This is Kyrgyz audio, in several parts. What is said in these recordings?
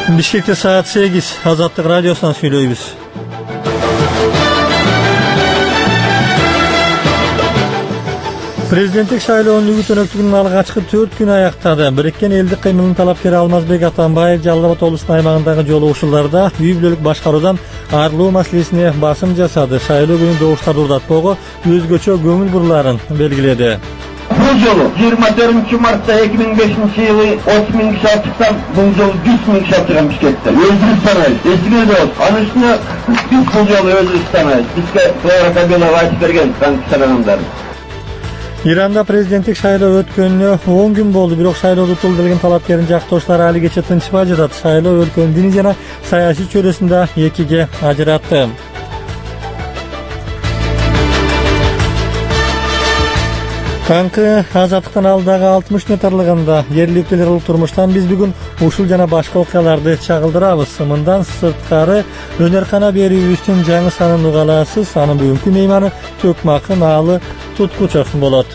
Бишкекте саат 8 Азаттык радиосунан сүйлөйбүз. Президенттик шайлоонун үгүт-өнөктүгүнүн алгачкы 4 күнү аяктады. Бириккен элдик кыймылдын талапкери Алмазбек Атамбаев Жалал Абад облусунун аймагындагы жолугушууларда үй бүлөлүк башкаруудан арылуу маселесине басым жасады. Шайлоо күнү добуштарды урдатпоого өзгөчө көңүл бурууларын белгиледи. Bu yolu 24 Mart'ta 2005 yılı 30 bin kişi attıktan bu yolu 100 bin kişi attıran Bişkek'te. Özgür sanayiz. Eskide de olsun. Anışını biz bu yolu özgür sanayiz. Bizge olarak abiyona vayet vergen. Ben sananımdarım. Иранда президенттик шайлоо өткөнүнө 10 күн болду, бирок шайлоодо утулдурулган талапкердин жактоочулары али кече тынчпай жатат. Шайлоо өлкөнүн диний жана саясий чөйрөсүндө экиге ажыратты. Танкы Азаттыктан алдагы 60 метрлыгында жергиликтүү элдер турмуштан биз бүгүн ушул жана башка окуяларды чагылдырабыз. Мындан сырткары өнөркана берүүбүздүн жаңы санын уга аласыз. Анын бүгүнкү мейманы Төкмакын Аалы Туткучов болот.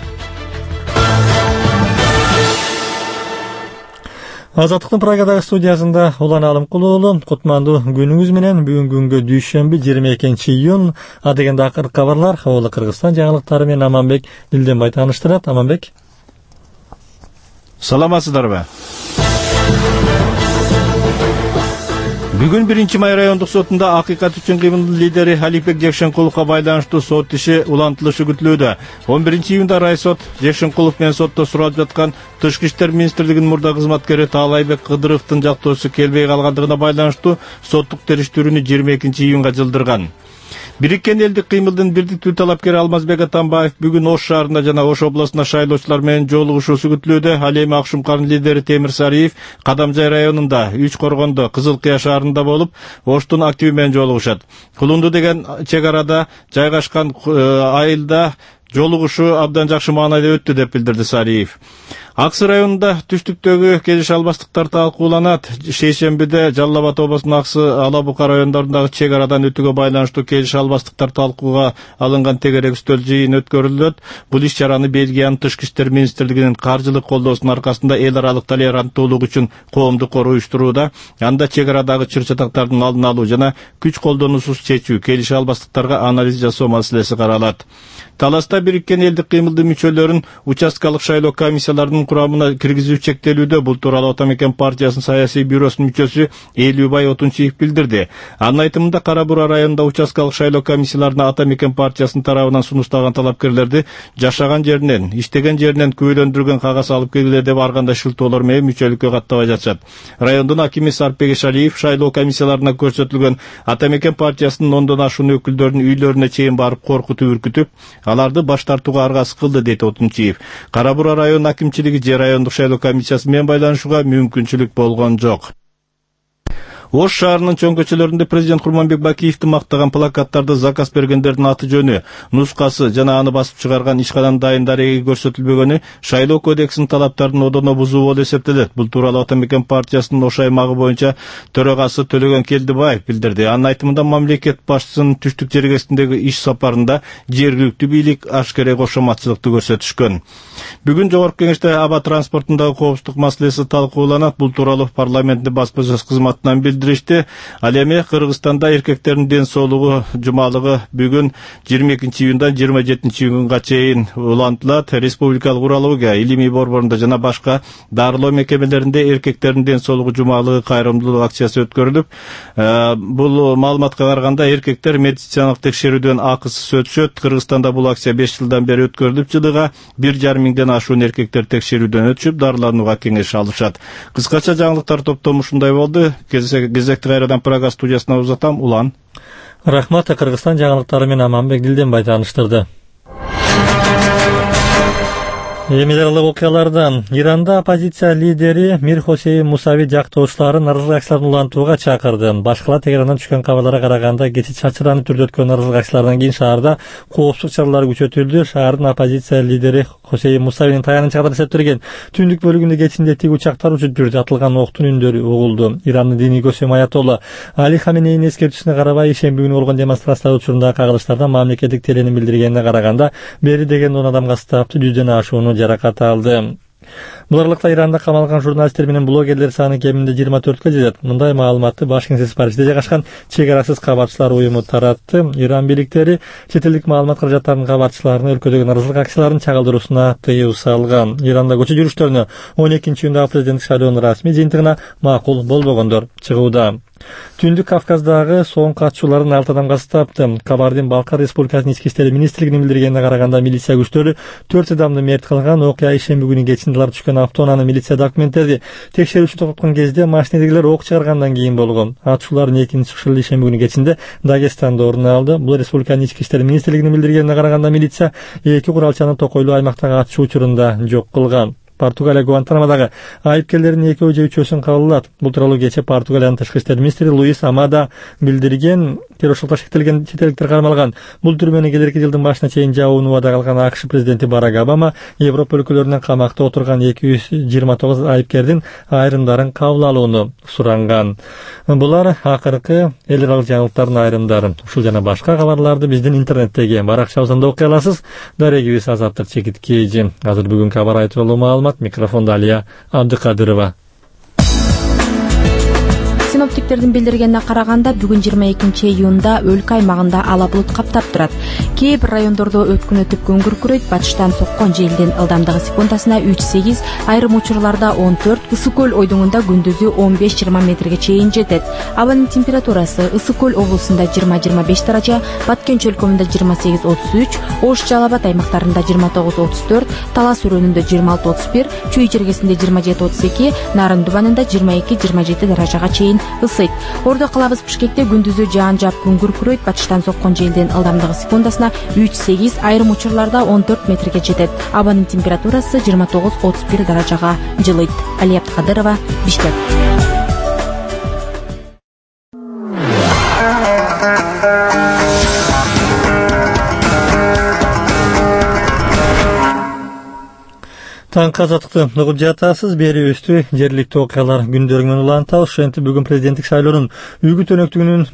Азаттыктын Прагадагы студиясында Улан Алымкулуу, кутмандуу күнүңүз менен. Бүгүн күнгө дүйшөмбү 22-июнь. Адегенде акыркы кабарлар Хабалы Кыргызстан жаңылыктары менен Аманбек Дилденбай тааныштырат. Аманбек. Саламатсыздарбы? Бүгүн 1-май райондук сотунда Акыйкат үчүн кыймылдын лидери Алипбек Жекшенкуловго байланыштуу сот иши улантылышы күтүлүүдө. 11-июнда райсот Жекшенкулов менен сотто суралып жаткан Тышкы иштер министрлигинин мурда кызматкери Таалайбек Кыдыровдун жактоочусу келбей калгандыгына байланыштуу соттук териштирүүнү 22-июнга жылдырган. Бириккен элдик кыймылдын бирдиктүү талапкери Алмазбек Атамбаев бүгүн Ош шаарында жана Ош областында шайлоочулар менен жолугушуусу күтүлүүдө. Ал эми Акшумкардын лидери Темир Сариев Кадамжай районунда, Үч Коргондо, Кызыл Кыя шаарында болуп, Оштун активи менен жолугушат. Кулунду деген чек арада жайгашкан айылда жолугушуу абдан жакшы маанайда өттү деп билдирди Сариев. Аксы районунда түштүктөгү келиши албастыктар талкууланат. Шейшембиде Жалал Абад облусунун Аксы, Ала Бука райондорундагы чек арадан өтүүгө байланыштуу келиши албастыктар талкууга алынган тегерек үстөл жыйын өткөрүлөт. Бул иш чараны Бельгиянын Тышкы иштер министрлигинин каржылык колдоосунун аркасында эл аралык толеранттуулук үчүн коомдук коруу уюштурууда. Анда чек арадагы чыр-чатактардын алдын алуу жана күч колдонуусуз чечүү, келиши албастыктарга анализ жасоо маселеси каралат. Таласта бириккен элдик кыймылдын мүчөлөрүн участкалык шайлоо комиссияларынын курамына киргизүү чектелүүдө. Бул тууралуу Атамекен партиясынын саясий бюросунун мүчөсү Элүүбай Отунчиев билдирди. Анын айтымында Кара Бура районунда участкалык шайлоо комиссияларына Атамекен партиясынын тарабынан сунушталган талапкерлерди жашаган жеринен, иштеген жеринен күбөлөндүргөн кагаз алып келгиле деп ар кандай шылтоолор менен мүчөлүккө каттабай жатышат. Райондун акими Сарпек Шалиев шайлоо комиссияларына көрсөтүлгөн Атамекен партиясынын 10дон ашуун өкүлдөрүнүн үйлөрүнө чейин барып коркутуп үркүтүп, аларды баш тартууга аргасыз кылды, дейт Отунчиев. Кара Бура район акимчилиги же райондук шайлоо комиссиясы менен байланышууга мүмкүнчүлүк болгон жок. Ош шаарынын чоң көчөлөрүндө президент Курманбек Бакиевди мактаган плакаттарды заказ бергендердин аты жөнү, нускасы жана аны басып чыгарган ишкананын дайын дареги көрсөтүлбөгөнү шайлоо кодексинин талаптарын одоно бузуу болуп эсептелет. Бул тууралуу Атамекен партиясынын Ош аймагы боюнча төрагасы Төлөгөн Келдибаев билдирди. Анын айтымында мамлекет башчысынын түштүк жергесиндеги иш сапарында жергиликтүү бийлик ашкере кошоматчылыкты көрсөтүшкөн. Бүгүн Жогорку Кеңеште аба транспортундагы коопсуздук маселеси талкууланат. Бул тууралуу парламенттин баспасөз кызматынан билдиришти. Ал эми Кыргызстанда эркектердин ден соолугу жумалыгы бүгүн 22-июндан 27-июнга чейин улантылат. Республикалык урология, илимий борборунда жана башка дарылоо мекемелеринде эркектердин ден соолугу жумалыгы кайрымдуулук акциясы өткөрүлүп, бул маалыматка караганда эркектер медициналык текшерүүдөн акысыз өтүшөт. Кыргызстанда бул акция 5 жылдан бери өткөрүлүп, жылыга 1,5 миңден ашуун эркектер текшерүүдөн өтүшүп, дарыланууга кеңеш алышат. Кыскача жаңылыктар топтому ушундай болду. Кезекти кайрадан Прага студиясына узатам. Улан. Рахмат. Кыргызстан жаңылыктары менен Аманбек Дилденбай тааныштырды. Эмилерлик окуялардан Иранда оппозиция лидери Мир Хосейн Мусави жактоочуларын нарызгы акцияларын улантууга чакырды. Башкала Тегерандан түшкөн кабарларга караганда кечээ чачыранып түрдө өткөн нарызгы акциялардан кийин шаарда коопсуздук чаралары күчөтүлдү. Шаардын оппозиция лидери Хосейн Мусавинин таянычагында эсептелген түндүк бөлүгүндө кечинде тиг учактар учуп жүрдү. Атылган октун үндөрү угулду. Ирандын диний көсөм аятолла Али Хаменейнин эскертүүсүнө карабай ишемби күнү болгон демонстрациялар учурунда кагылыштарда мамлекеттик теленин билдиргенине караганда бери деген 10 адамга стаптı 100ден ашууну жаракат алды. Бул аралыкта Иранда камалган журналисттер менен блогерлер саны кеминде 24 жетет. Мындай маалыматты Башкингтон Парижде жайгашкан чек арасыз кабарчылар уюму таратты. Иран бийликтери чет элдик маалымат каражаттарынын кабарчыларына өлкөдөгү нааразычылык акцияларын чагылдыруусуна тыюу салган. Иранда көчө жүрүштөрүнө 12-июндагы президенттик шайлоонун расмий жыйынтыгына макул болбогондор чыгууда. Түндүк Кавказдагы соң катчуларын 6 адамга стапты. Кабардин-Балкар Республикасынын ички иштер министрлигинин билдиргенине караганда милиция күчтөрү 4 адамды мерт кылган. Окуя ишемби күнү кечинде алар түшкөн автоунааны милиция документтерди текшерүүчү токтоткон кезде машинедегилер ок чыгаргандан кийин болгон. Атышуулардын экинчи чыгышы ишемби күнү кечинде Дагестанда орун алды. Бул республиканын ички иштер министрлигинин билдиргенине караганда милиция 2 куралчаны Токойлуу аймактагы атышуу учурунда жок кылган. Португалия Гуантанамодагы айыпкерлердин 2 же 3-өсүн кабылдат. Бул тууралуу кече Португалиянын тышкы иштер министри Луис Амада билдирген. Террорлукка шектелген чет элдиктер кармалган. Бул түрмөнү келерки жылдын башына чейин жабууну убада кылган АКШ президенти Барак Обама Европа өлкөлөрүнөн камакта отурган 229 айыпкердин айрымдарын кабыл алууну суранган. Булар акыркы эл аралык жаңылыктардын айрымдары. Ушул жана башка кабарларды биздин интернеттеги баракчабыздан окуй аласыз. Дарегибиз Азаттык Чекиткейжи. Азыр бүгүнкү кабар тууралуу маалымат. Микрофонда Алия Абдыкадырова. Синоптиктердин билдиргенине караганда бүгүн 22 июнда өлкө аймагында ала булут каптап турат. Кээ бир райондордо өткүнөтүп көңгүр күрөйт. Батыштан соккон желдин ылдамдыгы секундасына 3-8, айрым учурларда 14, Ысык көл ойдуңунда күндүзү 15-20 метрге чейин жетет. Абанын температурасы Ысык көл облусунда 20-25 даража, Баткен чөлкөмүндө 28-33, Ош Жалал Абад аймактарында 29-34, Талас өрөөнүндө 26-31, Чүй жергесинде 27-32, Нарын Дубанында 22-27 даражага чейин ысыйт. Ордо калабыз Бишкекте күндүзү жаан жаап күңгүр күрөйт. Батыштан соккон желдин ылдамдыгы секундасына 3-8, айрым учурларда 14 метрге жетет. Абанын температурасы 29-31 даражага жылыйт. Алия Абдыкадырова, Бишкек. Таңкы азаттыкты угуп жатасыз. Берүүбүздү жергиликтүү окуялар күндөрүнөн улантабыз. Ошентип бүгүн президенттик шайлоонун үгүт өнөктүгүнүн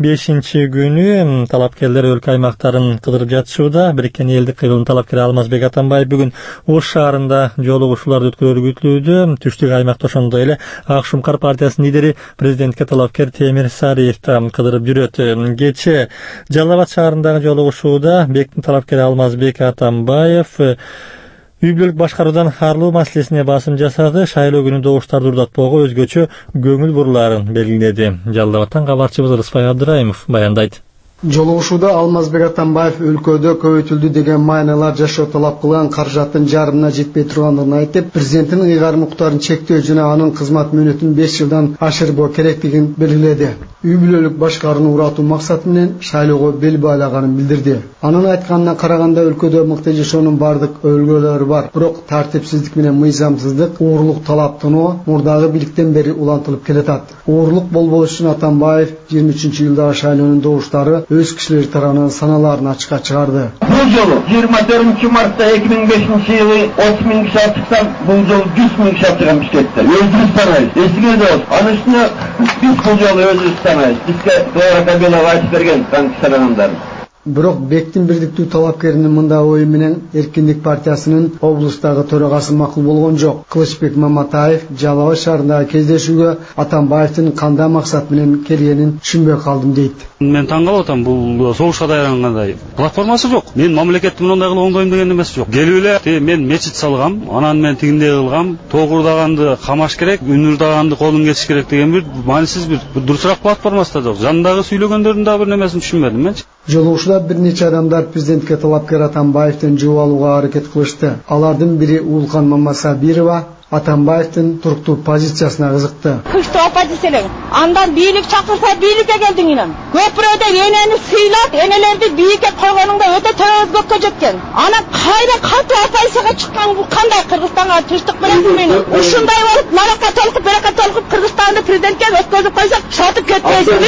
5-күнү талапкерлер өлкө аймактарын кыдырып жатышууда. Бириккен элдик кыйрылдын талапкери Алмазбек Атамбаев бүгүн Ош шаарында жолугушууларды өткөрүүрү күтүлүүдө. Түштүк аймакта ошондой эле Ак Шумкар партиясынын лидери президентке талапкер Темир Сариев да кыдырып жүрөт. Кечээ Жалал Абад шаарындагы жолугушууда бектин талапкери Алмазбек Атамбаев үй-бүлөлүк башкаруудан арылуу маселесине басым жасады. Шайлоо күнү добуштарды урдатпоого өзгөчө көңүл бурууларын белгиледи. Жалал Абадтан кабарчыбыз Рыспай Абдырайымов баяндайт. Жолугушууда Алмазбек Атамбаев өлкөдө көбөйтүлдү деген майналар жашоо талап кылган каражаттын жарымына жетпей тургандыгын айтып, президенттин ыйгарым укуктарын чектөө жана анын кызмат мөөнөтүн 5 жылдан ашырбоо керектигин белгиледи. Үй-бүлөлүк башкарууну уратуу максаты менен шайлоого бел байлаганын билдирди. Анын айтканына караганда өлкөдө мыкты жашоонун бардык өлгөлөрү бар, бирок тартипсиздик менен мыйзамсыздык, уурлук талаптануу мурдагы бийликтен бери улантылып келатат. Уурлук болбош үчүн Атамбаев 23-июлдагы шайлоонун добуштары өз кишилери тарабынан саналарын ачыкка чыгарды. Бул жолу 24 мартта 2005-жылы 30 миң киши атышкан, бул жолу 100 миң киши атышкан Бишкекте. Өзүбүз санайбыз. Эсиңизде болсун. Анын үстүнө биз бул жолу өзүбүз санайбыз. Бизге Дора Кабелова айтып берген танк санагандарын. Бирок бектин бирдиктүү талапкеринин мындай ою менен Эркиндик партиясынын облустагы төрагасы макул болгон жок. Кылычбек Маматаев Жалал Абад шаарындагы кездешүүгө Атамбаевдин кандай максат менен келгенин түшүнбөй калдым дейт. Мен таң калып атам, бул согушка даярдангандай платформасы жок. Мен мамлекетти мындай кылып оңдойм деген эмес жок. Келип эле мен мечит салгам, анан мен тигиндей кылгам, тогурдаганды камаш керек, үнүрдаганды колун кесиш керек деген бир маанисиз бир дурусураак платформасы да жок. Жанындагы сүйлөгөндөрдүн да бир немесин түшүнбөдүм менчи. Жолугушууда бир нече адамдар президентке талапкер Атамбаевдин жууп алууга аракет кылышты. Алардын бири Уулкан Мамасабирова Атамбаевдин туруктуу позициясына кызыкты. Күчтүү оппозициялар. Андан бийлик чакырса бийликке келдиң инен. Көпүрөдө энени сыйлап, энелерди бийикке койгонуңда өтө төзгөккө жеткен. Ана кайра катуу оппозицияга чыккан бул кандай Кыргызстанга тынчтык берет мени? Ушундай болуп, наракка толкуп, беракка толкуп Кыргызстанды президентке өткөзүп койсок, шатып кетпейсизби?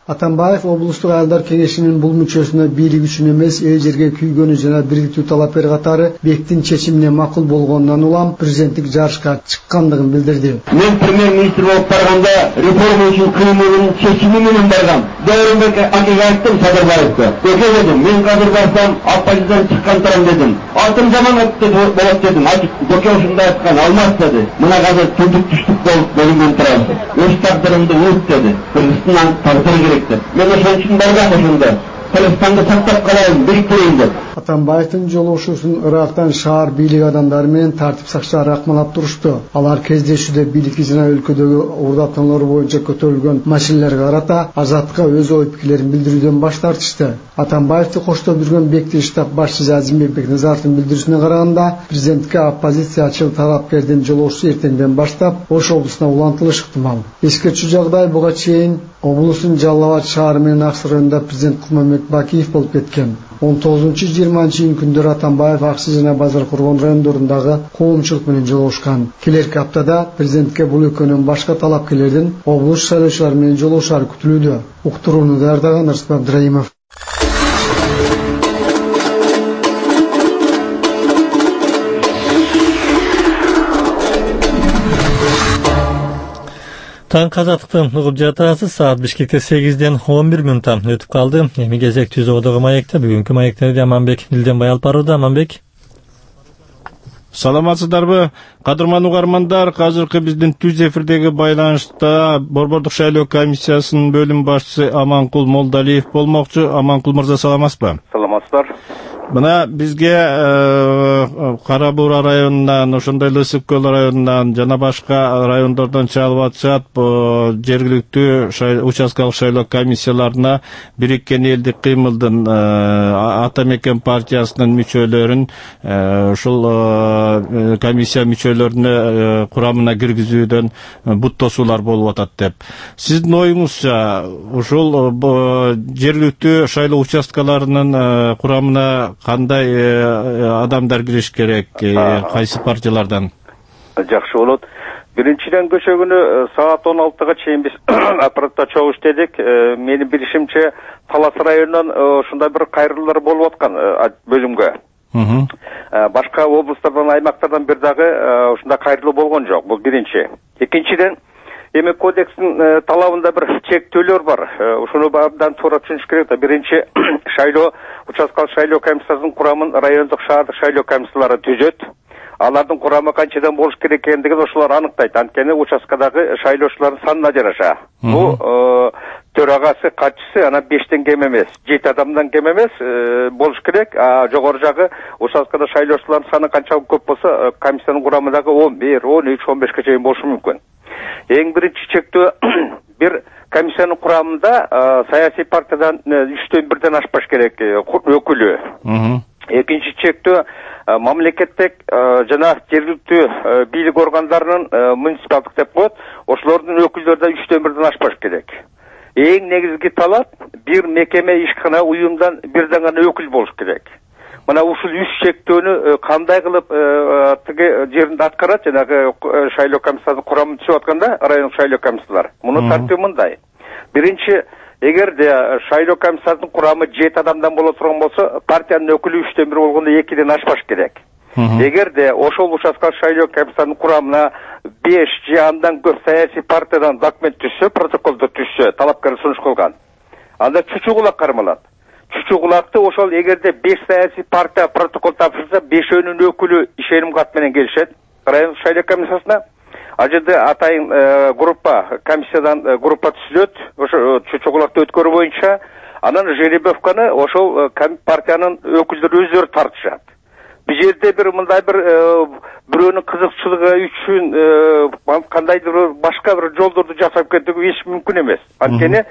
Атамбаев облустук айылдар кеңешинин бул мүчөсүнө бийлик үчүн эмес, эл жерге күйгөнү жана бириктүү талапкер катары бектин чечимине макул болгонунан улам президенттик жарышка чыккандыгын билдирди. Мен премьер-министр болуп барганда реформа үчүн кыймылын чечими менен баргам. Дөрүмбек акыга айттым Садырбаевке. Көке дедим, мен казыр барсам оппозициядан чыккан турам дедим. Алтын заман болот дедим. Көке ушундай айткан, алмас деди. Мына казыр түндүк түштүк болуп бөлүнгөн турабыз. Өз тагдырымды уут деди. Кыргызстан тагдыры керек деп. Мен ошон үчүн баргам ошондо. Кыргызстанды сактап калайын, бириктирейин деп. Атамбаевдин жолугушуусун Ирактан шаар бийлик адамдары менен тартип сакчылары акмалап турушту. Алар кездешүүдө бийликти жана өлкөдөгү уурдатуулар боюнча көтөрүлгөн маселелерге карата Азаттыкка өз ой пикирлерин билдирүүдөн баш тартышты. Атамбаевди коштоп жүргөн бекти штаб башчысы Азимбек Бекназаровдун билдирүүсүнө караганда, президентке оппозициячыл талапкердин жолугушуусу эртеңден баштап Ош облусуна улантылышы ыктымал. Эскерчүү жагдай буга чейин облустун Жалал Абад шаары менен Аксы районунда президент Кулмамбет Бакиев болуп кеткен. 19-20 июнь күндөрү Атамбаев Аксы жана Базар Кургон райондорундагы коомчулук менен жолугушкан. Келерки аптада президентке бул өлкөнүн башка талапкерлердин облус шайлоочулары менен жолугушары күтүлүүдө. Уктурууну даярдаган Арсып Абдраимов. Таң Казактыкты угуп жатасыз. Саат Бишкекте 8-ден 11 мүнөттө өтүп калды. Эми кезек Түз Ободогу маекте. Бүгүнкү маектерди Аманбек Дилденбай алып барууда. Аманбек. Саламатсыздарбы? Кадырман угармандар, азыркы биздин түз эфирдеги байланышта Борбордук шайлоо комиссиясынын бөлүм башчысы Аманкул Молдалиев болмокчу. Аманкул мырза, саламатсызбы? Саламатсыздар. Мына бизге Кара Буура районунан, ошондой эле Ысык Көл районунан жана башка райондордон чалып атышат. Жергиликтүү участкалык шайлоо комиссияларына Бириккен элдик кыймылдын Ата Мекен партиясынын мүчөлөрүн ушул комиссия мүчөлөрүнө курамына киргизүүдөн бут тосуулар болуп атат деп. Сиздин оюңузча, ушул жергиликтүү шайлоо участкаларынын курамына кандай адамдар кириш керек, кайсы партиялардан? Жакшы болот. Биринчиден көчө күнү саат 16-га чейин биз аппаратта чогуу иштедик. Менин билишимче Талас районунан ушундай бир кайрылуулар болуп аткан бөлүмгө. Башка облустардан, аймактардан бир дагы ушундай кайрылуу болгон жок. Бул биринчи. Экинчиден, эми кодекстин талабында бир чектөөлөр бар. Ушуну абдан туура түшүнүш керек да. Биринчи, шайлоо участкалык шайлоо комиссиясынын курамын райондук, шаардык шайлоо комиссиялары түзөт. Алардын курамы канчадан болуш керек экендигин ошолор аныктайт. Анткени участкадагы шайлоочулардын санына жараша. Бул төрагасы, катчысы анан 5тен кем эмес, 7 адамдан кем эмес болуш керек. Жогору жагы участкада шайлоочулардын саны канчалык көп болсо, комиссиянын курамындагы 11, 13, 15ке чейин болушу мүмкүн. Эң биринчи чектөө бир комиссиянын курамында саясий партиядан 3/1 ашпаш керек өкүлү. Экинчи чектөө мамлекеттик жана жергиликтүү бийлик органдарынын муниципалдык деп коет, ошолордун өкүлдөрү да 3/1 ашпаш керек. Эң негизги талап бир мекеме, ишкана, уюмдан бирден гана өкүл болуш керек. Мына ушул 3 чектөөнү кандай кылып тиги жеринде аткарат, жанагы шайлоо комиссиясынын курамын түзүп атканда райондук шайлоо комиссиялар. Муну тартиби мындай. Биринчи, эгерде шайлоо комиссиясынын курамы 7 адамдан боло турган болсо, партиянын өкүлү 3/1 болгондо 2ден ашпаш керек. Эгерде ошол участкалык шайлоо комиссиясынын курамына 5 же андан көп саясий партиядан документ түшсө, протоколдо түшсө, талапкер сунуш кылган, анда чүчү кулак кармалат. Чүчү кулакты ошол эгерде 5 саясий партия протокол тапшырса, 5өөнүн өкүлү ишеним кат менен келишет райондук шайлоо комиссиясына. Ажыды атайын группа, комиссиядан группа түзүлөт, ошо чүчү кулакты өткөрүү боюнча, анан жеребовканы ошол партиянын өкүлдөрү өздөрү тартышат. Бул жерде бир мындай бирөөнүн кызыкчылыгы үчүн кандайдыр башка бир жолдорду жасап кетүү эч мүмкүн эмес. Анткени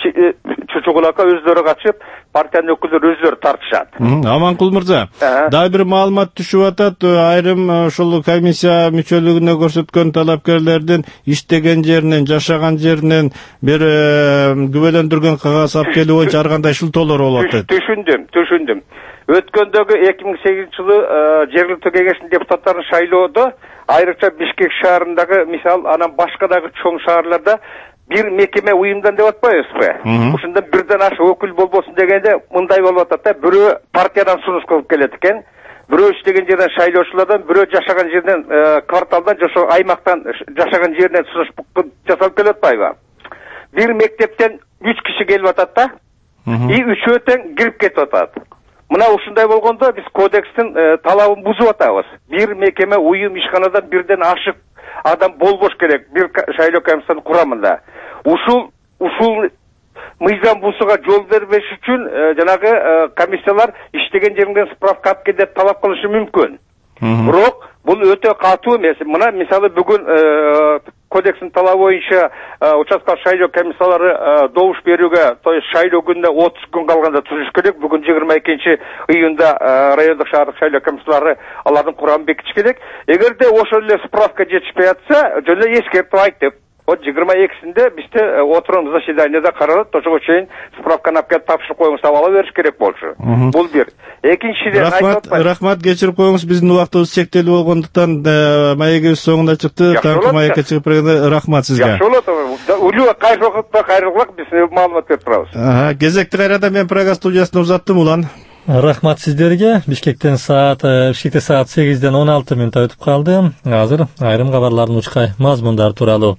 чүчү кулакка өздөрү катышып, партиянын өкүлдөрү өздөрү тартышат. Аманкул мырза, дагы бир маалымат түшүп атат. Айрым ушул комиссия мүчөлүгүнө көрсөткөн талапкерлердин иштеген жеринен, жашаган жеринен бир күбөлөндүргөн кагаз алып келүү боюнча ар кандай шылтоолор болуп атат. Түшүндүм. Өткөндөгү 2008-жылы жергиликтүү кеңештин депутаттарын шайлоодо айрыкча Бишкек шаарындагы, мисал, анан башка дагы чоң шаарларда бир мекеме уюмдан деп атпайбызбы? Ушунда бирден ашык өкүл болбосун дегенде мындай болуп атат да, бирөө партиядан сунуш кылып келет экен, бирөө иштеген жерден шайлоочулардан, бирөө жашаган жерден, кварталдан, жашоо аймактан жашаган жерден сунуш жасалып келет атпайбы? Бир мектептен 3 киши келип атат да, и үчөө тең кирип кетип атат. Мына ушундай болгондо биз кодекстин талабын бузуп атабыз. Бир мекеме, уюм, ишканадан бирден ашык адам болбош керек бир шайлоо комиссиянын курамында. Ушул мыйзам бузууга жол бербеш үчүн жанагы комиссиялар иштеген жериңден справка алып кел деп талап кылышы мүмкүн. Бирок бул өтө катуу эмес. Мына мисалы бүгүн кодекстин талабы боюнча участкалык шайлоо комиссиялары добуш берүүгө, то есть шайлоо күнүнө 30 күн калганда түзүш керек. Бүгүн 22-июнда райондук шаардык шайлоо комиссиялары алардын курамын бекитиш керек. Эгерде ошол эле справка жетишпей атса, жөн эле эскертип айтып, вот 22-синде бизде отурум заседанияда каралат, ошого чейин справканы алып келип тапшырып коюңуз, ала бериш керек болчу. Бул бир. Экинчиден рахмат, кечирип коюңуз, биздин убактыбыз чектелүү болгондуктан маегибиз соңуна чыкты. Таңкы маекке чыгып бергенде рахмат сизге. Жакшы болот. Улуу кайрылык биз маалымат берип турабыз. Кезекти кайрада мен программа студиясына узаттым улан. Рахмат сиздерге. Бишкекте саат 8:16 мүнөт өтүп калды. Азыр айрым кабарлардын учкай мазмундары тууралуу.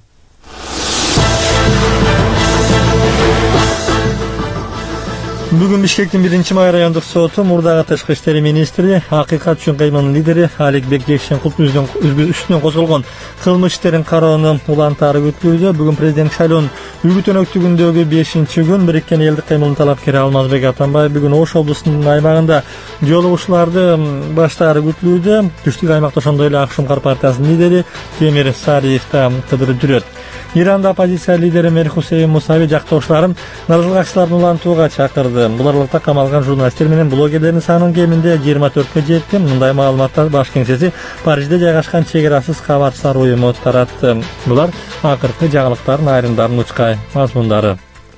Бүгүн Бишкектин 1-май райондук соту мурдагы тышкы иштер министри, Акыйкат үчүн кыймылдын лидери Аликбек Жекшенкуловдун үстүнөн козголгон кылмыш иштерин кароону улантаары күтүлүүдө. Бүгүн президент шайлоонун үгүт-өнөктүгүндөгү 5-күн Бириккен элдик кыймылдын талапкери Алмазбек Атамбаев бүгүн Ош облусунун аймагында жолугушууларды баштаары күтүлүүдө. Түштүк аймакта ошондой эле Ак Шумкар партиясынын лидери Темир Сариев да кыдырып жүрөт. Иранда оппозиция лидери Мирхосейин Мусави жактоошуларын нарызгачыларын улантууга чакырды. Бул аралыкта камалган журналисттер менен блогерлердин санын кеминде 24-кө жетти. Мындай маалыматтар баш кеңсеси Парижде жайгашкан чек арасыз кабарчылар уюму таратты. Булар акыркы жаңылыктардын айрымдарын учкай мазмундары.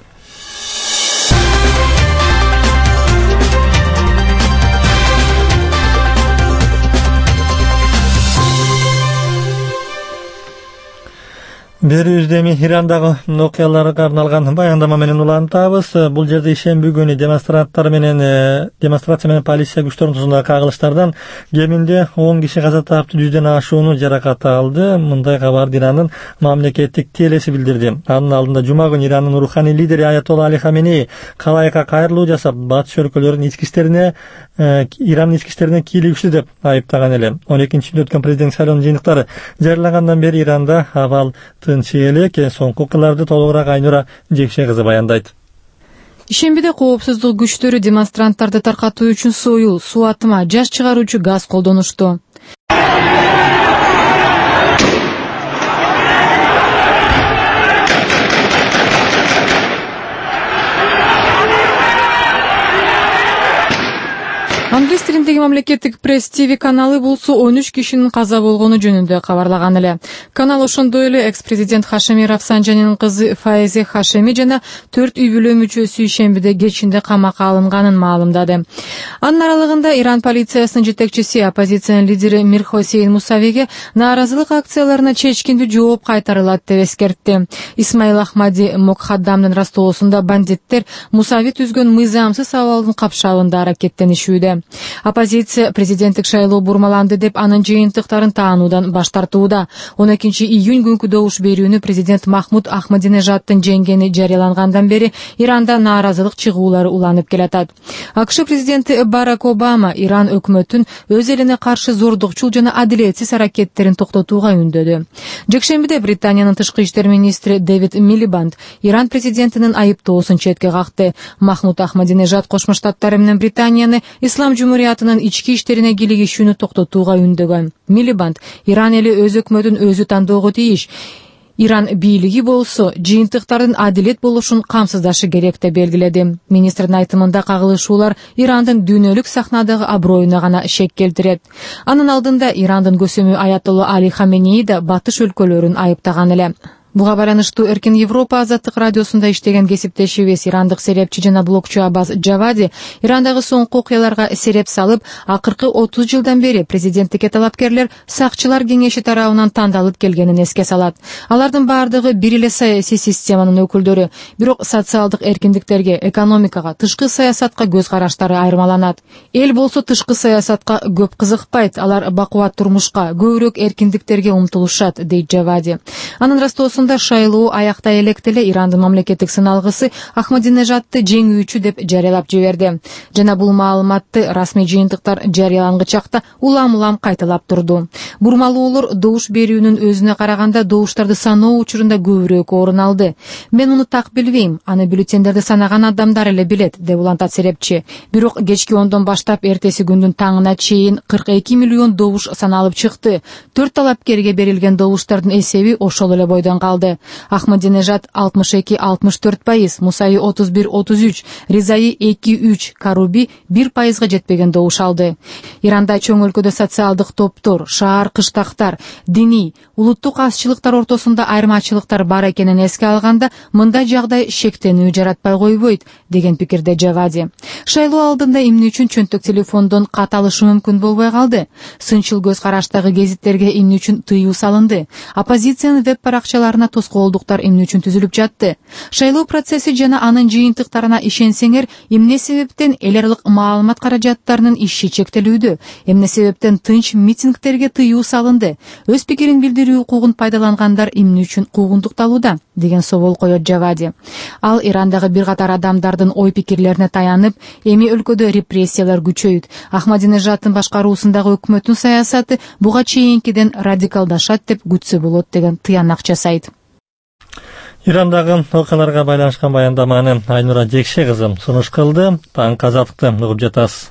Берүүбүздө эми Ирандагы окуяларга арналган баяндама менен улантабыз. Бул жерде ишемби күнү демонстрация менен полиция күчтөрүнүн тузундагы кагылыштардан кеминде 10 киши каза тапты, 100дөн ашууну жаракат алды. Мындай кабарды Ирандын мамлекеттик телеси билдирди. Анын алдында жума күнү Ирандын руханий лидери Аятолла Али Хаменеи калайыкка кайрылуу жасап, батыш өлкөлөрүнүн ички иштерине, Ирандын ички иштерине кийлигишти деп айыптаган эле. 12-июнда өткөн президент шайлоонун жыйынтыктары жарыялагандан бери Иранда абал тынч элек. Соңку окуяларды толугураак Айнура Жекше кызы баяндайт. Ишембиде коопсуздук күчтөрү демонстранттарды таркатуу үчүн союл, суу атыма, жаш чыгаруучу газ колдонушту. Англис тилиндеги мамлекеттик пресс-ТВ каналы болсо 13 кишинин каза болгону жөнүндө кабарлаган эле. Канал ошондой эле экс-президент Хашеми Рафсанжанинин кызы Файзе Хашеми жана 4 үй бүлө мүчөсү ишембиде кечинде камакка алынганын маалымдады. Анын аралыгында Иран полициясынын жетекчиси оппозициянын лидери Мирхосейин Мусавиге нааразылык акцияларына чечкиндүү жооп кайтарылат деп эскертти. Исмаил Ахмади Мокхаддамдын растоосунда бандиттер Мусави түзгөн мыйзамсыз абалдын капшабында аракеттенишүүдө. Оппозиция президенттик шайлоо бурмаланды деп анын жыйынтыктарын таануудан баш тартууда. 12-июнь күнкү добуш берүүнү президент Махмуд Ахмадинежаддын жеңгени жарыялангандан бери Иранда нааразылык чыгуулары уланып келатат. АКШ президенти Барак Обама Иран өкмөтүн өз элине каршы зордукчул жана адилетсиз аракеттерин токтотууга үндөдү. Жекшембиде Британиянын тышкы иштер министри Дэвид Милибанд Иран президентинин айыптоосун четке какты. Махмуд Ахмадинежад Кошмо Штаттары менен Британияны Ислам Жумуриятынын ички иштерине кийлигишүүнү токтотууга үндөгөн. Милибанд Иран эли өз өкмөтүн өзү тандоого тийиш. Иран бийлиги болсо жыйынтыктардын адилет болушун камсыздашы керек деп белгиледи. Министрдин айтымында кагылышуулар Ирандын дүйнөлүк сахнадагы аброюна гана шек келтирет. Анын алдында Ирандын көсөмү Аятолла Али Хаменеи да батыш өлкөлөрүн айыптаган эле. Буга байланыштуу Эркин Европа азаттык радиосунда иштеген кесиптешибиз ирандык серепчи жана блогчу Абаз Джавади Ирандагы соңку окуяларга сереп салып, акыркы 30 жылдан бери президенттикке талапкерлер сакчылар кеңеши тарабынан тандалып келгенин эске салат. Алардын бардыгы бир эле саясий системанын өкүлдөрү, бирок социалдык эркиндиктерге, экономикага, тышкы саясатка көз караштары айырмаланат. Эл болсо тышкы саясатка көп кызыкпайт, алар бакубат турмушка, көбүрөөк эркиндиктерге умтулушат, дейт Джавади. Анын растоосунда шайлоо аяктай электе эле Ирандын мамлекеттик сыналгысы Ахмадинежадты жеңүүчү деп жарыялап жиберди. Жана бул маалыматты расмий жыйынтыктар жарыялангычакта улам-улам кайталап турду. Бурмалуулар добуш берүүнүн өзүнө караганда добуштарды саноо учурунда көбүрөөк орун алды. Мен муну так билбейм, аны бюллетендерди санаган адамдар эле билет, деп улантат серепчи. Бирок кечки 10дон баштап эртеси күндүн таңына чейин 42 миллион добуш саналып чыкты. 4 талапкерге берилген добуштардын эсеби ошол эле бойдон калды. Ахмадинежад 62-64%, Мусави 31-33, Ризаи 2-3, Каруби 1%га жетпеген добуш алды. Иранда чоң өлкөдө социалдык топтор, шаар кыштактар, диний, улуттук азчылыктар ортосунда айырмачылыктар бар экенин эске алганда, мындай жагдай шектенүү жаратпай койбойт, деген пикирде Джавади. Шайлоо алдында эмне үчүн чөнтөк телефондон кат алышы мүмкүн болбой калды? Сынчыл көз караштагы гезиттерге эмне үчүн тыюу салынды? Оппозициянын веб баракчаларына тоскоолдуктар эмне үчүн түзүлүп жатты? Шайлоо процесси жана анын жыйынтыктарына ишенсеңер, эмне себептен эл аралык маалымат каражаттарынын иши чектелүүдө? Эмне себептен тынч митингтерге тыюу салынды? Өз пикирин билдирүү укугун пайдалангандар эмне үчүн куугунтукталууда? Деген собол коёт Джавади. Ал Ирандагы бир катар адамдардын ой пикирлерине таянып, эми өлкөдө репрессиялар күчөйт. Ахмадинежадтын башкаруусундагы өкмөттүн саясаты буга чейинкиден радикалдашат деп күтсө болот деген тыянак жасайт. Ирандагы окуяларга байланышкан баяндаманы Айнура Жекше кызым сунуш кылды. Таң казакты угуп жатасыз.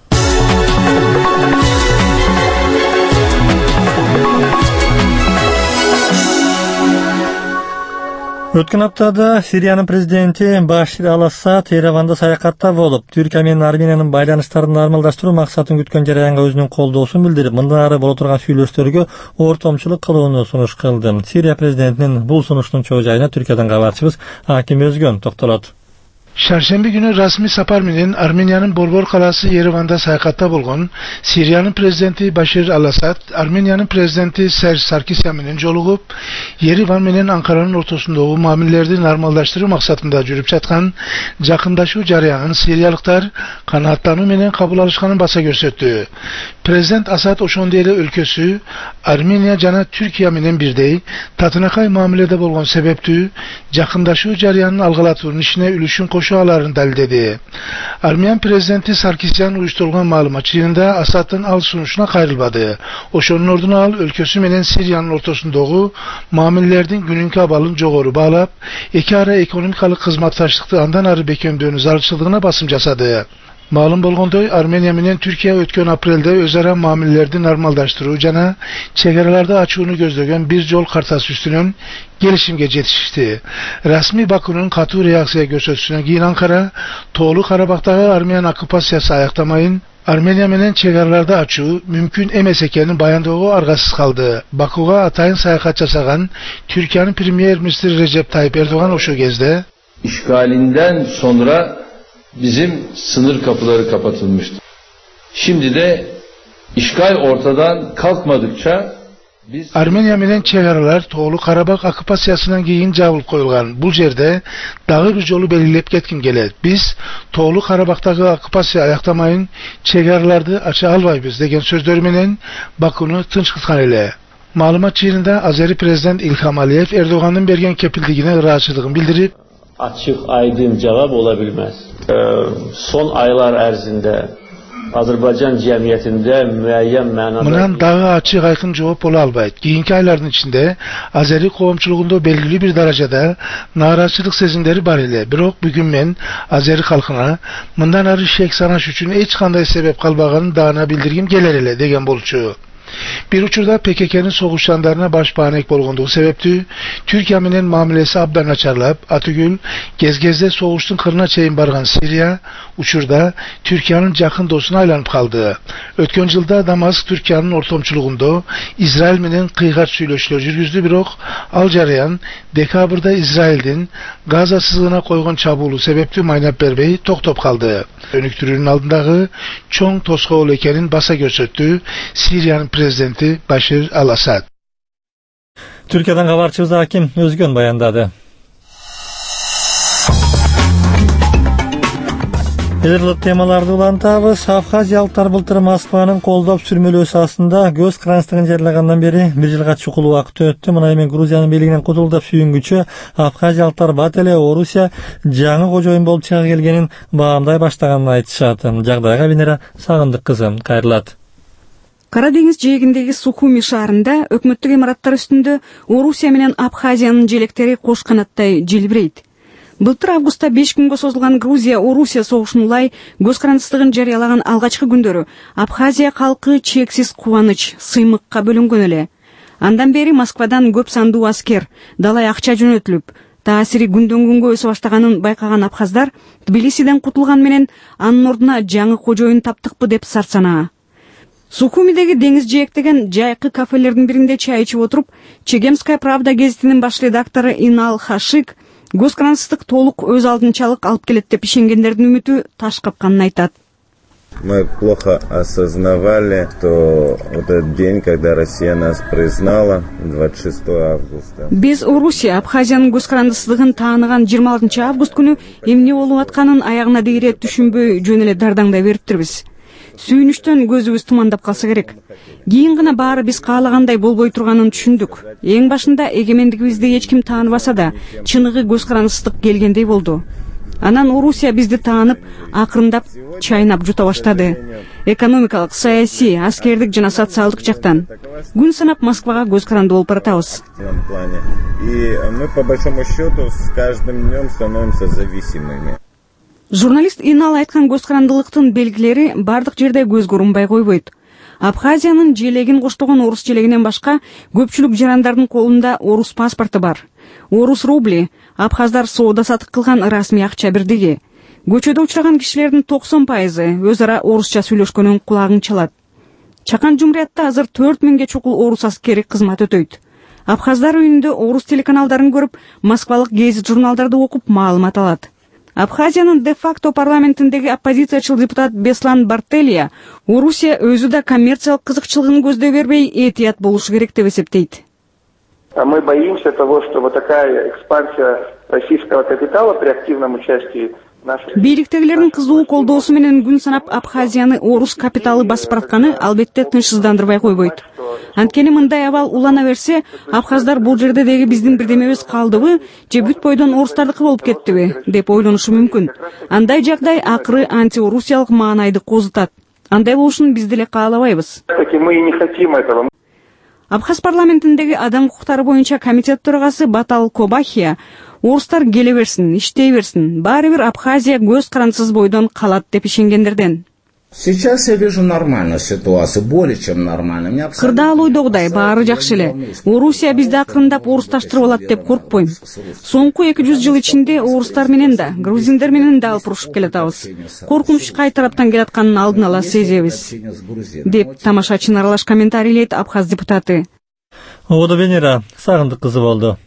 Өткөн аптада Сириянын президенти Башир ал-Асад Ереванда саякатта болуп, Түркия менен Армениянын байланыштарын нормалдаштыруу максатын күткөн жараянга өзүнүн колдоосун билдирип, мындан ары боло турган сүйлөштөргө ортомчулук кылууну сунуш кылды. Сирия президентинин бул сунуштун чоо жайына Түркиядан кабарчыбыз Аким Өзгөн токтолот. Şarşembe günü rasmi sapar менен Armeniyanın Borbor kalası Yerevan'da sayakatta bulgun, Siriyanın prezidenti Bashir al-Assad, Armeniyanın prezidenti Serj Sarkisyan menен jolugup, Yerevan menен Ankara'nın ortasındaki muamillerdi normallaştırуу maksatında жүрүп жаткан jakındaşуу jarayanын Siriyalıklar kanaatlануу менен kabul alışkanın basa görsetdi. Prezident Assad oşonda ele өлkөsü Armeniya jana Türkiye menен birdey tatınakay muamilede bolgon sebeptүү jakındaşуу jarayanын algılatуунун ишине үлүшүн koşualarını daliledi. Armeyan prezidenti Sarkisyan uyuşturulgan malumatçılığında Assad'ın al sunuşuna kayrılmadı. Oşonun orduna al өлkөsü menен Siriyanın ortasındaki muamillerden gününkü abalın jogoru bağlap, iki ara ekonomikalık kızmattaşlıkta andan arı bekömdüğünü zarçıldığına basım jasadı. Malum bolgondoy Armeniya menен Türkiye ötken aprelde özara muamillerdi normaldaştırуу jana çegaralarda açığını gözlögen bir jol kartası üstünün gelişimge yetişti. Rasmi Baku'nun katı reaksiya gösterüsüne giyin Ankara, Toğlu Karabak'taki Armeyan okupasiyası ayaktamayın, Armeniya menен çegaralarda açığı mümkün emes ekenin bayandığı argasız kaldı. Baku'ga atayın sayahat jasagan Türkiye'nin Premier Ministri Recep Tayyip Erdoğan oşu gezde. İşgalinden sonra bizim sınır kapıları kapatılmıştı. Şimdi de işgal ortadan kalkmadıkça biz Armeniya menен çegaralar Toğlu Karabak okupasiyasından giyin jabılıp koyulgan. Bu yerde dağı bir jolu belirlep ketkin gelet. Biz Toğlu Karabak'taki okupasiya ayaktamayın çegaralarda aça albaybiz degen sözleri menен Baku'nu tınç kıtkan ele. Malumat çiğninde Azeri Prezident İlham Aliyev Erdoğan'ın bergen kepildiğine ıraçılığını bildirip açık aydın cevap olabilmez. Son aylar ərzində Azərbaycan cəmiyyətində müəyyən mənada Bundan daha açık aykın cevap ola albayt. Keyinki ayların içinde Azeri kovumçuluğunda belirli bir derecede narahatçılık sezimleri var ile. Birok bugün men Azeri halkına bundan arı şek sanaş üçün hiç kanday sebep kalbağının dağına bildirgim gelir ile degen bolçu. Bir uçurda PKK'nın soğuşanlarına baş bağanek bolğonduğu sebepti Türkiye menen mamilesi abdan açarlap, Atıgül gezgezde soğuştun kırına çeyin bargan Siriya, uçurda Türkiye'nin jakın dostuna aylanıp kaldı. Ötken yılda Damask Türkiye'nin ortamçılığında İsrail menen kıygat süylöşler жүрgüzdü birok, al jarayan dekabrda İsrail'din Gaza sızığına koygan çabulu sebepti maynap berbey toktop kaldı. Önüktürünün aldındağı çoğun toskoğul ekenin basa görsöttü Siriyanın prezidenti Bashir al-Assad. Türkiye'den kabarçımız Hakim Özgün bayandadı. Belirli temalarda ulantабыз. Abxaziyalықтар былтыр Москванын колдоп сүрмөлөө асында көз кырансыздыгын жарыягандан бери 1 жылга чукул убакыт өттү. Мына эми Грузиянын бийлигинен кутулдап сүйүнгүчө абхазиялықтар бат эле Орусия жаңы кожоюн болуп чыга келгенин баамдай баштаганын айтышат. Жагдайга Венера Сагындык кызы кайрылат. Кара деңиз жээгиндеги Сухуми шаарында өкмөттүк имараттар үстүндө Орусия менен Абхазиянын желектери кош канаттай желбирейт. Былтыр августта 5 күнгө созулган Грузия-Орусия согушунун улай көз карандысыздыгын жарыялаган алгачкы күндөрү Абхазия калкы чексиз кубаныч, сыймыкка бөлүнгөн эле. Андан бери Москвадан көп сандуу аскер, далай акча жөнөтүлүп, таасири күндөн күнгө өсө баштаганын байкаган абхаздар Тбилисиден кутулган менен анын ордуна жаңы кожоюн таптыкпы деп сарсанаа. Сухумидеги деңиз жээктеген жайкы кафелердин биринде чай ичип отуруп, Чегемская правда гезитинин баш редактору Инал Хашик көз карандысыздык толук өз алдынчалык алып келет деп ишенгендердин үмүтү таш капканын айтат. Мы плохо осознавали, что вот этот день, когда Россия нас признала, 26 августа. Биз Орусия Абхазиянын көз карандысыздыгын тааныган 26 август күнү эмне болуп атканын аягына дейре түшүнбөй жөн эле дардаңдай бериптирбиз. Сүйүнүчтөн көзүбүз тумандап калса керек. Кийин гана баары биз каалагандай болбой турганын түшүндүк. Эң башында эгемендигибизди эч ким тааныбаса да, чыныгы көз карандысыздык келгендей болду. Анан Орусия бизди таанып, акырындап чайнап жута баштады. Экономикалык, саясий, аскердик жана социалдык жактан. Күн санап Москвага көз каранды болуп баратабыз. И мы по большому счету с каждым днем становимся зависимыми. Журналист Инал айткан көз карандылыктын белгилери бардык жерде көз көрүнбөй койбойт. Абхазиянын желегин коштогон орус желегинен башка көпчүлүк жарандардын колунда орус паспорту бар. Орус рубли абхаздар соода сатык кылган расмий акча бирдиги. Көчөдө учураган кишилердин 90% өз ара орусча сүйлөшкөнүн кулагын чалат. Чакан Жумриятта азыр 4000 чукул орус аскери кызмат өтөйт. Абхаздар үйүндө орус телеканалдарын көрүп, москвалык гезит журналдарды окуп маалымат алат. Абхазиянын де-факто парламентиндеги оппозициячыл депутат Беслан Бартелия Орусия өзү да коммерциялык кызыкчылыгын көздөй бербей этият болушу керек деп эсептейт. Мы боимся того, что вот такая экспансия российского капитала при активном участии бийликтегилердин кызуу колдоосу менен күн санап Абхазияны орус капиталы басып баратканы албетте тынчсыздандырбай койбойт. Анткени мындай абал улана берсе, абхаздар бул жерде деги биздин бирдемебиз калдыбы, же бүт бойдон орустардыкы болуп кеттиби деп ойлонушу мүмкүн. Андай жагдай акыры антиорусиялык маанайды козутат. Андай болушун биз деле каалабайбыз. Абхаз парламентиндеги адам укуктары боюнча комитет төрагасы Батал Кобахия орустар келе берсин, иштей берсин, баары бир Абхазия көз карандысыз бойдон калат деп ишенгендерден. Сейчас я вижу нормальную ситуацию, более чем нормально. Кырдаал ойдогудай баары жакшы эле. Орусия бизди акырындап орусташтырып алат деп коркпойм. Соңку 200 жыл ичинде орустар менен да, грузиндер менен да алпурушуп келатабыз. Коркунуч кай тараптан келатканын алдын ала сезебиз, деп тамашачын аралаш комментарийлейт Абхаз депутаты. Ода Венера Сагындык кызы болду.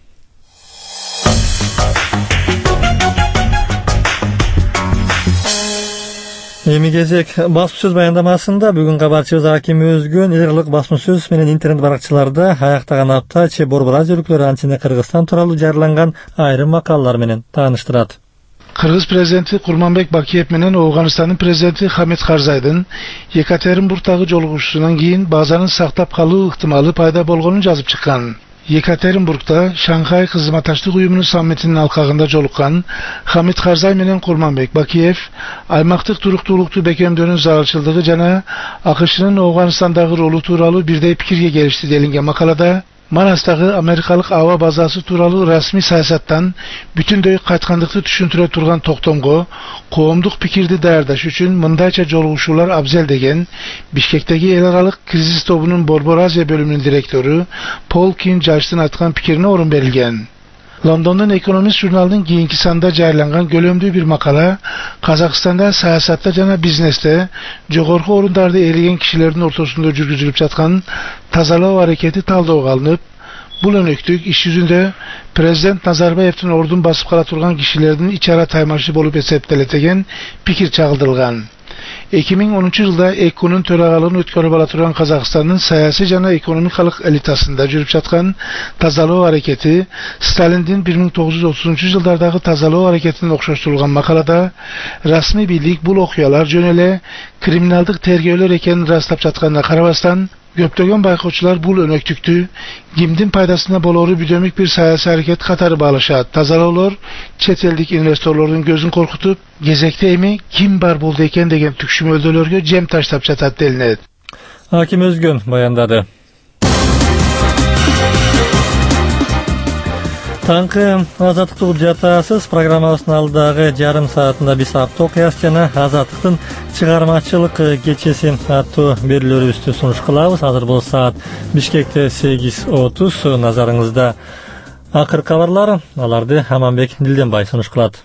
Эми кезек басма сөз баяндамасында бүгүн кабарчыбыз Аким Өзгөн элек басма сөз менен интернет баракчаларда аяктаган апта Че Борбор Азия өлкөлөрү анчине Кыргызстан тууралуу жарыяланган айрым макалалар менен тааныштырат. Кыргыз президенти Курманбек Бакиев менен Ооганстандын президенти Хамид Карзайдын Екатеринбургдагы жолугушуунан кийин базаны сактап калуу ыктымалы пайда болгонун жазып чыккан. Екатеринбургда Шанхай кызматташтык уюмунун саммитинин алкагында жолуккан Хамид Карзай менен Курманбек Бакиев аймактык туруктуулукту бекемдөөнүн зарылчылыгы жана АКШнын Ооганстандагы ролу тууралуу бирдей пикирге келишти делинген макалада Manastagı Amerikalık awa bazası turalı rasmi siyasattan bütünдөй qaytkandыкты түшүндүрө турган токтомго коомдук пикирди даярдаш үчүн мындайча жолугушуулар абзел деген Бишкектеги эл аралык кризис тобунун Борбор Азия бөлүмүнүн директору Пол Кин Жайштын айткан пикирине орун берилген. London'dan Ekonomist jurnalının keyinki sanda jaylangan gölömdүү bir makala Kazakstanda siyasatda jana bizneste jogorku orundarda erigen kişilerin ortasında жүргүзүлүп жаткан тазалоо аракети талдоого алынып, бул өнөктүк иш жүзүндө президент Назарбаевдин ордун басып кала турган кишилердин ичара таймашы болуп эсептелет деген пикир чагылдырылган. 2010 жылда ЭКОнун төрагалыгын өткөрүп ала турган Казакстандын саясий жана экономикалык элитасында жүрүп жаткан тазалоо аракети Сталиндин 1930 жылдардагы тазалоо аракетине окшоштурулган макалада расмий бийлик бул окуялар жөн эле криминалдык тергөөлөр экенин ырастап жатканына карабастан, көптөгөн байкоочулар бул өнөктүктү кимдин пайдасына болору бүдөмүк бир саясий аракет катары баалашат. Тазалоолор чет элдик инвесторлордун көзүн коркутуп, кезекте эми ким бар болду экен деген түкшүмөлдөлөргө жем таштап жатат делинет. Аким Өзгөн баяндады. Таңкы азаттык жатасыз программабыздын алдагы жарым саатында биз авто окуясы жана азаттыктын чыгармачылык кечеси аттуу берүүлөрүбүздү сунуш кылабыз. Азыр бул саат Бишкекте 8:30. Назарыңызда акыр кабарлар, аларды Аманбек Дилденбай сунуш кылат.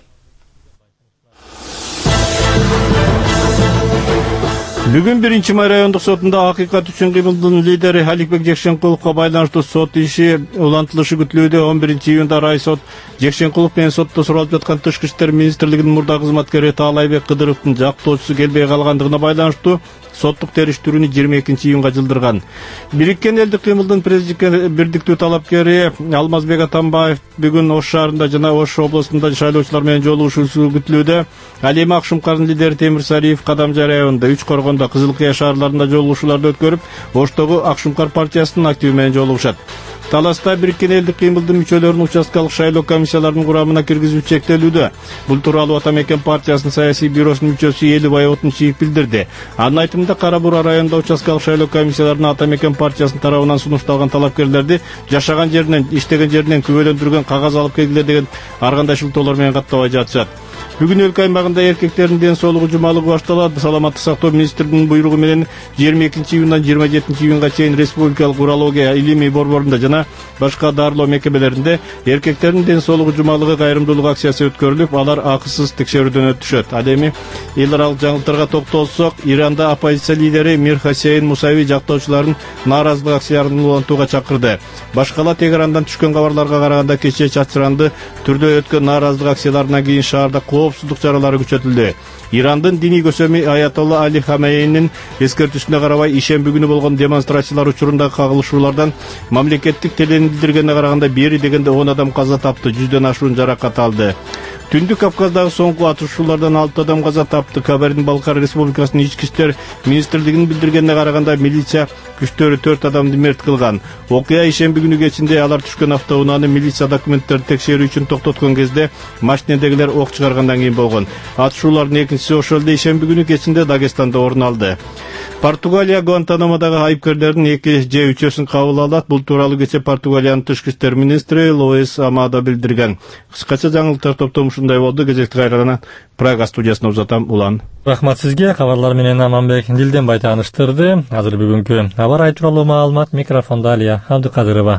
Бүгүн 1-май райондук сотунда Акыйкат үчүн кыймылдын лидери Аликбек Жекшенкуловго байланыштуу сот иши улантылышы күтүлүүдө. 11-июнда райсот Жекшенкулов менен сотто суралып жаткан Тышкы иштер министрлигинин мурда кызматкери Таалайбек Кыдыровдун жактоочусу келбей калгандыгына байланыштуу соттук териштирүүнү 22-июнга жылдырган. Бириккен элдик кыймылдын бирдиктүү талапкери Алмазбек Атамбаев бүгүн Ош шаарында жана Ош областында шайлоочулар менен жолугушуусу күтүлүүдө. Ал эми Акшумкардын лидери Темир Сариев Кадамжай районунда, Үч Коргондо, Кызыл Кыя шаарларында жолугушууларды өткөрүп, Оштогу Акшумкар партиясынын активи менен жолугушат. Таласта бириккен элдик кыймылдын мүчөлөрүн участкалык шайлоо комиссияларынын курамына киргизүү чектелүүдө. Бул тууралуу Ата Мекен партиясынын саясий бюросунун мүчөсү Элибай Отунчиев билдирди. Анын айтымында Кара Бура районунда участкалык шайлоо комиссияларына Ата Мекен партиясынын тарабынан сунушталган талапкерлерди жашаган жеринен, иштеген жеринен күбөлөндүргөн кагаз алып келгиле деген ар кандай шылтоолор менен каттабай жатышат. Бүгүн өлкө аймагында эркектердин ден соолугу жумалыгы башталат. Саламаттык сактоо министринин буйругу менен 22-июндан 27-июнга чейин республикалык урология илимий борборунда жана башка дарылоо мекемелеринде эркектердин ден соолугу жумалыгы кайрымдуулук акциясы өткөрүлүп, алар акысыз текшерүүдөн өтүшөт. Ал эми эл аралык жаңылыктарга токтолсок, Иранда оппозиция лидери Мир Хосейн Мусави жактоочуларын нааразылык акцияларын улантууга чакырды. Башкала Тегерандан түшкөн кабарларга караганда кечээ чачыранды түрдө өткөн нааразылык акцияларынан кийин шаарда коопсуздук чаралары күчөтүлдү. Ирандын диний көсөмү Аятолла Али Хамейнин эскертүүсүнө карабай ишемби күнү болгон демонстрациялар учурундагы кагылышуулардан мамлекеттик телени билдиргенине караганда бери дегенде 10 адам каза тапты, 100дөн ашуун жаракат алды. Түндүк Кавказдагы соңку атышуулардан 6 адам каза тапты. Кабардин-Балкар Республикасынын ички иштер министрлигинин билдиргенине караганда милиция күчтөрү 4 адамды мерт кылган. Окуя ишемби күнү кечинде алар түшкөн автоунааны милиция документтерди текшерүү үчүн токтоткон кезде машинедегилер ок чыгаргандан кийин болгон. Атышуулардын экинчиси ошол эле ишемби күнү кечинде Дагестанда орун алды. Португалия Гуантанамодагы айыпкерлердин 2 же 3-өсүн кабыл алат. Бул тууралуу кечээ Португалиянын тышкы иштер министри Луис Амадо билдирген. Кыскача жаңылыктар топтому ушундай болду. Кезекти кайрадан Прага студиясына узатам, Улан. Рахмат сизге. Кабарлар менен Аманбек Дилденбай тааныштырды. Азыр бүгүнкү аба райы тууралуу маалымат микрофондо Алия Абдыкадырова.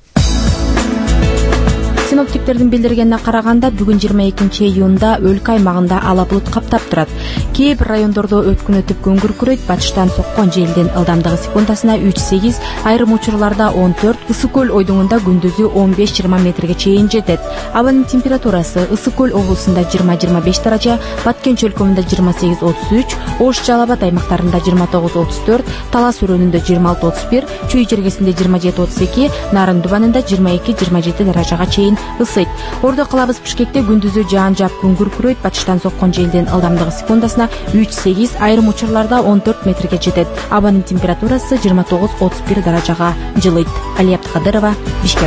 Синоптиктердин билдиргенине караганда бүгүн 22-июнда өлкө аймагында ала булут каптап турат. Кээ бир райондордо өткүн өтүп күн күркүрөйт. Батыштан соккон желдин ылдамдыгы секундасына 3-8, айрым учурларда 14, Ысык көл ойдуңунда күндүзү 15-20 метрге чейин жетет. Абанын температурасы Ысык көл облусунда 20-25 даража, Баткен чөлкөмүндө 28-33, Ош Жалал Абад аймактарында 29-34, Талас өрөөнүндө 26-31, Чүй жергесинде 27-32, Нарын Дубанында 22-27 даражага чейин ысыйт. Ордо калабыз Бишкекте күндүзү жаан жаап күн күркүрөйт. Батыштан соккон желдин ылдамдыгы секундасына 3-8, айрым учурларда 14 метрге жетет. Абанын температурасы 29-31 даражага жылыйт. Алия Абдыкадырова, Бишкек.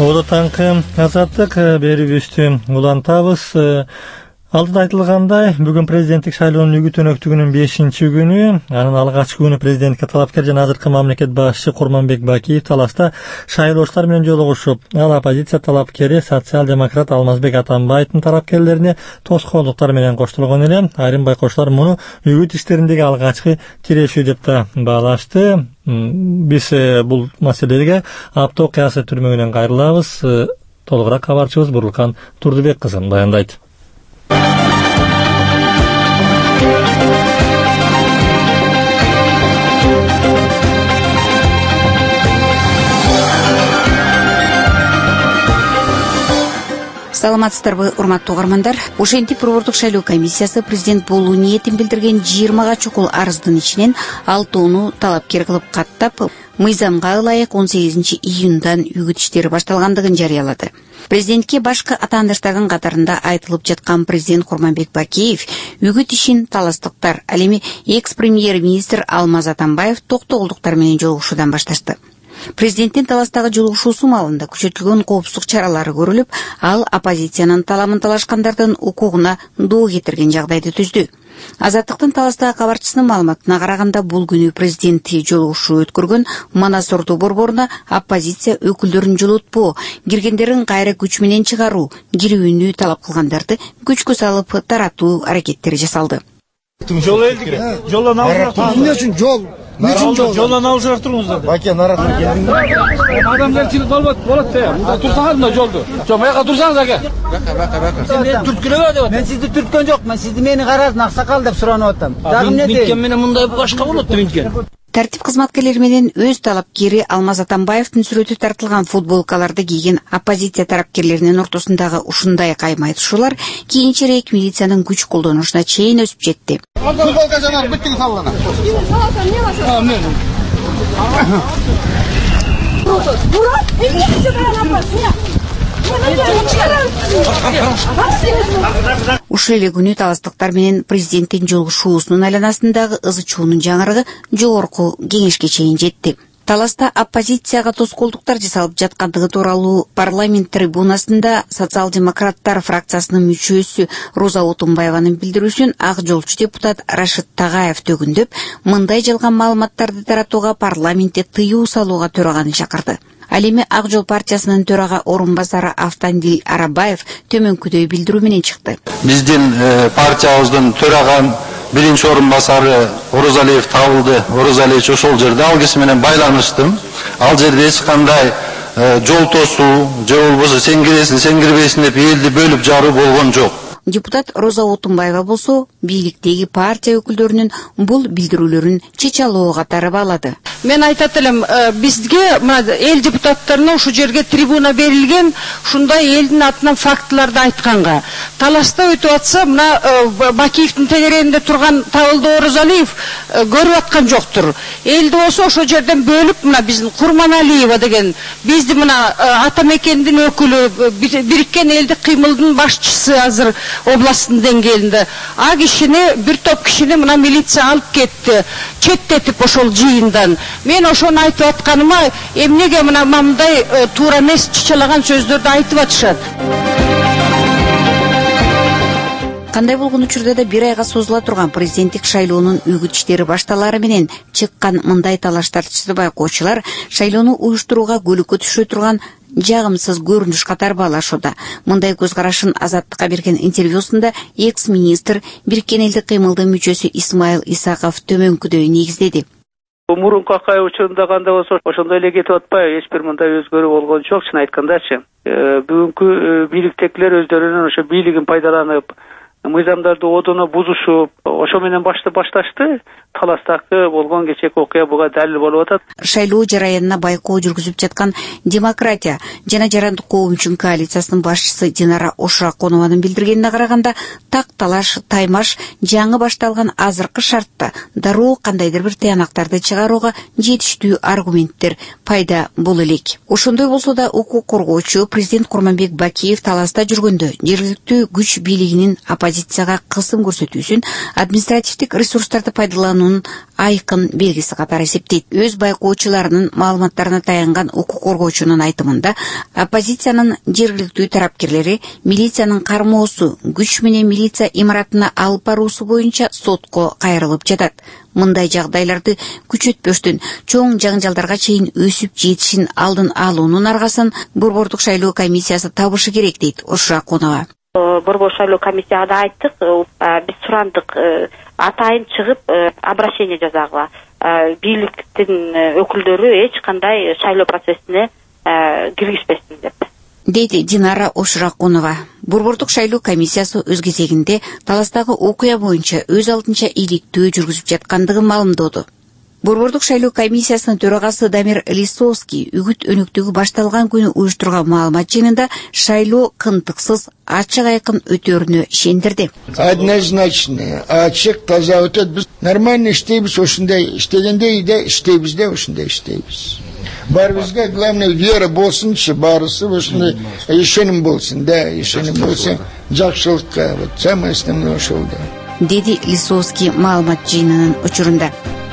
Ода таңкы азаттык берүүбүздү улантабыз. Алдыда айтылгандай, бүгүн президенттик шайлоонун үгүт өнөктүгүнүн 5-күнү, анын алгачкы күнү президентке талапкер жана азыркы мамлекет башчысы Курманбек Бакиев талашта шайлоочулар менен жолугушуп, ал оппозиция талапкери социал-демократ Алмазбек Атамбаевдин талапкерлерине тоскоолдуктар менен коштолгон эле. Айрым байкоочулар муну үгүт иштериндеги алгачкы тирешүү деп да баалашты. Биз бул маселеге апта окуясы түрмөгүнөн кайрылабыз. Толугураак кабарчыбыз Бурлукан Турдубек кызы баяндайт. Саламатсыздарбы, урматтуу угармандар. Ошентип Борбордук шайлоо комиссиясы президент болуу ниетин билдирген 20 чукул арыздын ичинен 6-ны талапкер кылып каттап, мыйзамга ылайык 18 июндан үгүт иштери башталгандыгын жарыялады. Президентке башка атаандаштардын катарында айтылып жаткан президент Курманбек Бакиев үгүт ишин таластыктар, ал эми экс-премьер-министр Алмаз Атамбаев токтогулдуктар менен жолугушуудан башташты. Президенттин таластагы жолугушуусу маалында күчөтүлгөн коопсуздук чаралары көрүлүп, ал оппозициянын таламын талашкандардын укугуна доо кетирген жагдайды түздү. Азаттыктын таластагы кабарчысынын маалыматына караганда, бул күнү президенти жолугушуу өткөргөн Манас Орду борборуна оппозиция өкүлдөрүн жолотпоо, киргендерин кайра күч менен чыгаруу, кирүүнү талап кылгандарды күчкө салып таратуу аракеттери жасалды. Жол элдик. Жолдон алып эмне үчүн жол? Жолдан алышыраак туруңуздар. Баке, наразы келдиңиз. Адамдар чыгып болот да. Мында турсаңыз мына жолду. Жо, маяка турсаңыз аке. Бака. Сен түрткүлөгө деп атам. Мен сизди түрткөн жок, мен сизди мени карадым, аксакал деп суранып атам. Дагы эмне дейм? Миткен менен мындай башка болот деп миткен. Тартип кызматкерлери менен өз талапкери Алмаз Атамбаевдин сүрөтү тартылган футболкаларды кийген оппозиция тарапкерлеринин ортосундагы ушундай кайма айтышуулар кийинчерээк милициянын күч колдонушуна чейин өсүп жетти. Футболка жанар бүттүң салгана. Ушул эле күнү таластыктар менен президенттин жолугушуусунун айланасындагы ызы чуунун жаңырыгы жогорку кеңешке чейин жетти. Таласта оппозицияга тоскоолдуктар жасалып жаткандыгы тууралуу парламент трибунасында социал-демократтар фракциясынын мүчөсү Роза Отунбаеванын билдирүүсүн ак жолчу депутат Рашид Тагаев төгүндөп, мындай жалган маалыматтарды таратууга парламентте тыюу салууга төраганы чакырды. Ал эми Ак жол партиясынын төрага орун басары Автандил Арабаев төмөнкүдөй билдирүү менен чыкты. Биздин партиябыздын төраган биринчи орун басары Орозалиев табылды. Орозалиевич ошол жерде ал киши менен байланыштым. Ал жерде эч кандай жол тосуу же болбосо сен киресиң, сен кирбейсиң деп элди бөлүп жаруу болгон жок. Депутат Роза Отунбаева болсо бийликтеги партия өкүлдөрүнүн бул билдирүүлөрүн чечалоо катары баалады. Мен айтат элем, бизге эл депутаттарына ушу жерге трибуна берилген, ушундай элдин атынан фактыларды айтканга. Талашта өтүп атса, мына Бакиевдин тегерегинде турган Табылды Орозалиев көрүп аткан жоктур. Элди болсо ошол жерден бөлүп, мына биздин Курманалиева деген, бизди мына ата мекендин өкүлү, бириккен элдик кыймылдын башчысы азыр областтын деңгээлинде. А кишини, бир топ кишини мына милиция алып кетти, четтетип ошол жыйындан. Мен ошону айтып атканыма, эмнеге мына мындай туура эмес чычалаган сөздөрдү айтып атышат. Кандай болгон учурда да бир айга созула турган президенттик шайлоонун үгүт иштери башталары менен чыккан мындай талаштарды байкоочулар шайлоону уюштурууга көлөкө түшө турган жагымсыз көрүнүш катары баалашууда. Мындай көз карашын Азаттыкка берген интервьюсунда экс-министр Бириккен элдик кыймылдын мүчөсү Исмаил Исаков төмөнкүдөй негиздеди. Мурунку акай учурунда кандай болсо ошондой эле кетип атпайбы, эч бир мындай өзгөрүү болгон жок, чын айткандачы. Бүгүнкү бийликтегилер өздөрүнүн ошо бийлигин пайдаланып, мыйзамдарды одоно бузушуп, ошо менен башташты. Таластакы болгон кечээки окуя буга далил болуп атат. Шайлоо жараянына байкоо жүргүзүп жаткан Демократия жана Жарандык коом үчүн коалициясынын башчысы Динара Ошраконованын билдиргенине караганда, так талаш, таймаш жаңы башталган азыркы шартта дароо кандайдыр бир тыянактарды чыгарууга жетиштүү аргументтер пайда боло элек. Ошондой болсо да укук коргоочу президент Курманбек Бакиев таласта жүргөндө жергиликтүү күч бийлигинин оппозицияга кысым көрсөтүүсүн административдик ресурстарды пайдалануунун айкын белгиси катары эсептейт. Өз байкоочуларынын маалыматтарына таянган укук коргоочунун айтымында, оппозициянын жергиликтүү тарапкерлери милициянын кармоосу, күч менен милиция имаратына алып баруусу боюнча сотко кайрылып жатат. Мындай жагдайларды күчөтпөстөн чоң жаңжалдарга чейин өсүп жетишин алдын алуунун аргасын Борбордук шайлоо комиссиясы табышы керек дейт Ошуракунова. Борбор шайлоо комиссияга да айттык, биз сурандык атайын чыгып обращение жазагыла. Бийликтин өкүлдөрү эч кандай шайлоо процессине киргизбесин деп. Дейди Динара Ошуракунова. Борбордук шайлоо комиссиясы өз кезегинде таластагы окуя боюнча өз алдынча иликтөө жүргүзүп жаткандыгын маалымдоду. Борбордук шайлоо комиссиясынын төрагасы Дамир Лисовский үгүт өнүктүгү башталган күнү уюштурган маалымат жыйынында шайлоо кынтыксыз, ачык айкын өтөрүнө ишендирди. Однозначно, ачык, таза өтөт. Биз нормально иштейбиз, ошондой иштегендей да иштейбиз да, ошондой иштейбиз. Барыбызга главное вера болсунчу, барысы ошондой ишеним болсун, да, ишеним болсо жакшылыкка, вот самое основное ошол да. Деди Лисовский маалымат жыйынынын учурунда.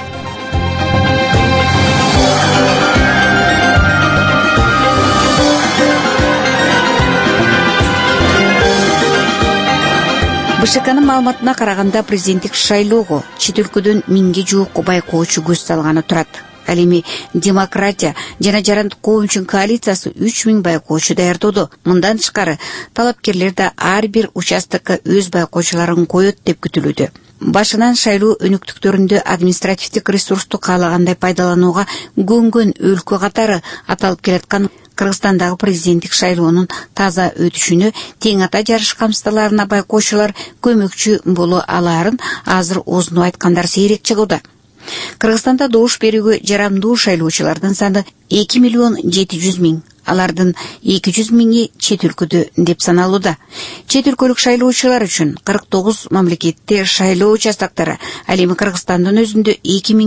БШКнын маалыматына караганда президенттик шайлоого чет өлкөдөн 1000ге жуuk байкоочу көз салганы турат. Ал эми демократия жана жарандык коомчун коалициясы 3000 байкоочу даярдоодо. Мындан тышкары талапкерлер да ар бир участокко өз байкоочуларын коет деп күтүлүүдө. Башынан шайлоо өнүктүктөрүндө административдик ресурсту каалагандай пайдаланууга көнгөн өлкө катары аталып келаткан Кыргызстандагы президенттик шайлоонун таза өтүшүнө тең ата жарыш камсыздаларына байкоочулар көмөкчү боло алаарын азыр озуну айткандар сейрек чыгууда. Кыргызстанда добуш берүүгө жарамдуу шайлоочулардын саны 2.700.000. Алардын 200.000 чет өлкөдө деп саналууда. Чет өлкөлүк шайлоочулар үчүн 49 мамлекетте шайлоо участоктору, ал эми Кыргызстандын өзүндө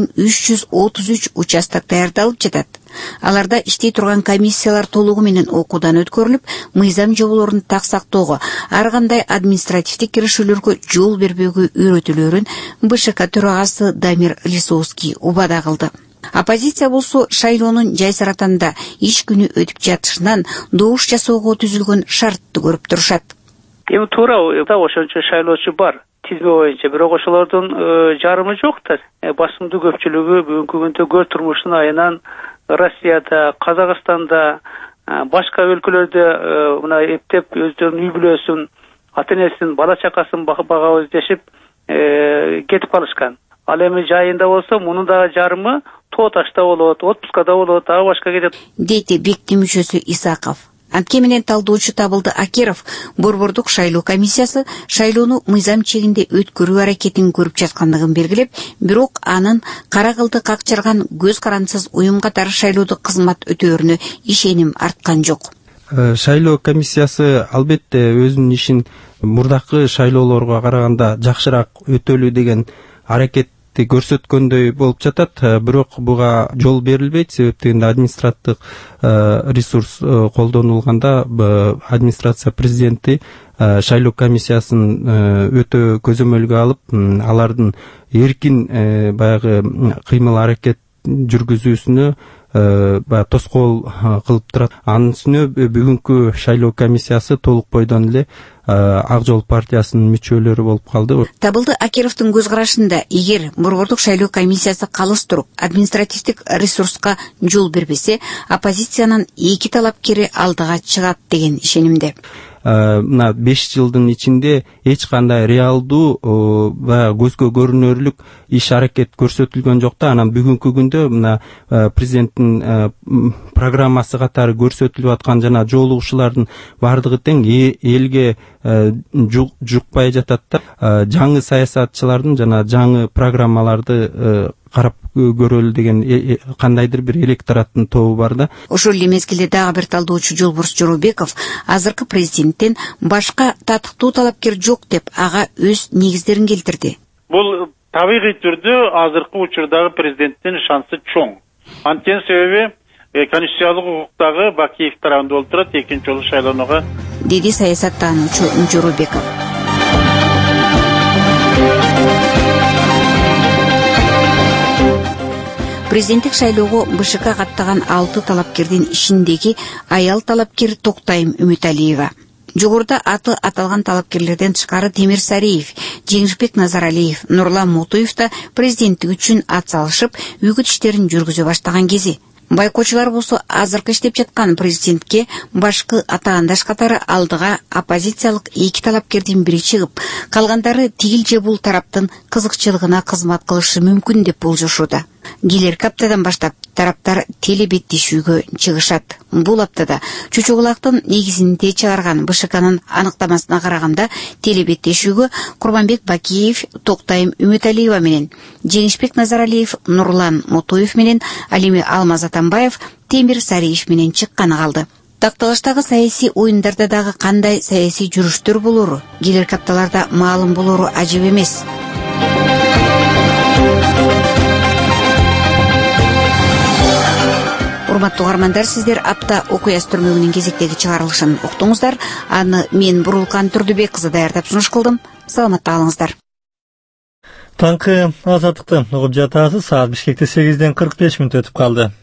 2333 участок даярдалып жатат. Аларда иштей турган комиссиялар толугу менен окуудан өткөрүлүп, мыйзам жоболорун так сактоого, ар кандай административдик киришүүлөргө жол бербөөгө үйрөтүлөөрүн БШК төрагасы Дамир Лисовский убада кылды. Оппозиция болсо шайлоонун жайсыратанда иш күнү өтүп жатышынан добуш жасоого түзүлгөн шартты көрүп турушат. Эми туура ошончо шайлоочу бар. Тизме боюнча, бирок ошолордун жарымы жок да. Басымдуу көпчүлүгү бүгүнкү күндө көр турмуштун айынан Россияда, Казакстанда, башка өлкөлөрдө мына эптеп өздөрүнүн үй бүлөсүн, ата-энесин, бала чакасын багабыз дешип кетип калышкан. Ал эми жайында болсо мунун дагы жарымы Тоо Ташта болот, отпускада болот, ага башка кетет. Дейти бекти мүчөсү Исаков. Анткени менен талдоочу Табылды Акеров Борбордук шайлоо комиссиясы шайлоону мыйзам чегинде өткөрүү аракетин көрүп жаткандыгын белгилеп, бирок анын кара кылды какчырган көз карандысыз уюм катары шайлоодо кызмат өтөөрүнө ишеним арткан жок. Шайлоо комиссиясы албетте өзүнүн ишин мурдакы шайлоолорго караганда жакшыраак өтөлүү деген аракетти көрсөткөндөй болуп жатат, бирок буга жол берилбейт. Себептен административдик ресурс колдонулганда администрация президенти шайлоо комиссиясын өтө көзөмөлгө алып, алардын эркин баягы кыймыл аракет жүргүзүүсүнө тоскоол кылып турат. Анын үстүнө бүгүнкү шайлоо комиссиясы толук бойдон эле Ак Жол партиясынын мүчөлөрү болуп калды. Табылды Акеровдун көз карашында, эгер Борбордук шайлоо комиссиясы калыс туруп административдик ресурска жол бербесе, оппозициянын эки талапкери алдыга чыгат деген ишенимде. Мына 5 жылдын ичинде эч кандай реалдуу көзгө көрүнөрлүк иш аракет көрсөтүлгөн жок да. Анан бүгүнкү күндө мына президенттин программасы катары көрсөтүлүп аткан жана жолугушуулардын бардыгы тең элге жукпай жатат да. Жаңы саясатчылардын жана жаңы программаларды карап көрөлү деген кандайдыр бир электораттын тобу бар да. Ошол эле мезгилде дагы бир талдоочу Жолборс Жоробеков азыркы президенттен башка татыктуу талапкер жок деп ага өз негиздерин келтирди. Бул табигый түрдө азыркы учурдагы президенттин шансы чоң. Анткени себеби конституциялык укуктагы Бакиев тарабында болуп турат, экинчи жолу шайлоонууга, деди саясаттануучу Жоробеков. Президенттик шайлоого БШК каттаган 6 талапкердин ичиндеги аял талапкер Токтайым Үмүталиева. Жогоруда аты аталган талапкерлерден тышкары Темир Сариев, Жеңишбек Назаралиев, Нурлан Мутуев да президенттик үчүн ат салышып, үгүт иштерин жүргүзө баштаган кези. Байкоочулар болсо азыркы иштеп жаткан президентке башкы атаандаш катары алдыга оппозициялык 2 талапкердин бири чыгып, калгандары тигил же бул тараптын кызыкчылыгына кызмат кылышы мүмкүн деп болжошууда. Келерки аптадан баштап тараптар телебеттешүүгө чыгышат. Бул аптада Чучугулактын негизинде чыгарган БШКнын аныктамасына караганда телебеттешүүгө Курманбек Бакиев, Токтайым Үмүталиева менен, Жеңишбек Назаралиев, Нурлан Мутуев менен, Алими Алмаз Атамбаев, Темир Сариев менен чыкканы калды. Такталаштагы саясий оюндарда дагы кандай саясий жүрүштөр болору, келерки апталарда маалым болору ажып эмес. Урматтуу угармандар, сиздер апта окуя түрмөгүнүн кезектеги чыгарылышын уктуңуздар. Аны мен Бурулкан Турдубек кызы даярдап сунуш кылдым. Саламатта калыңыздар. Таңкы азаттыкты угуп жатасыз. Саат Бишкекте 8-ден 45 мүнөт өтүп калды.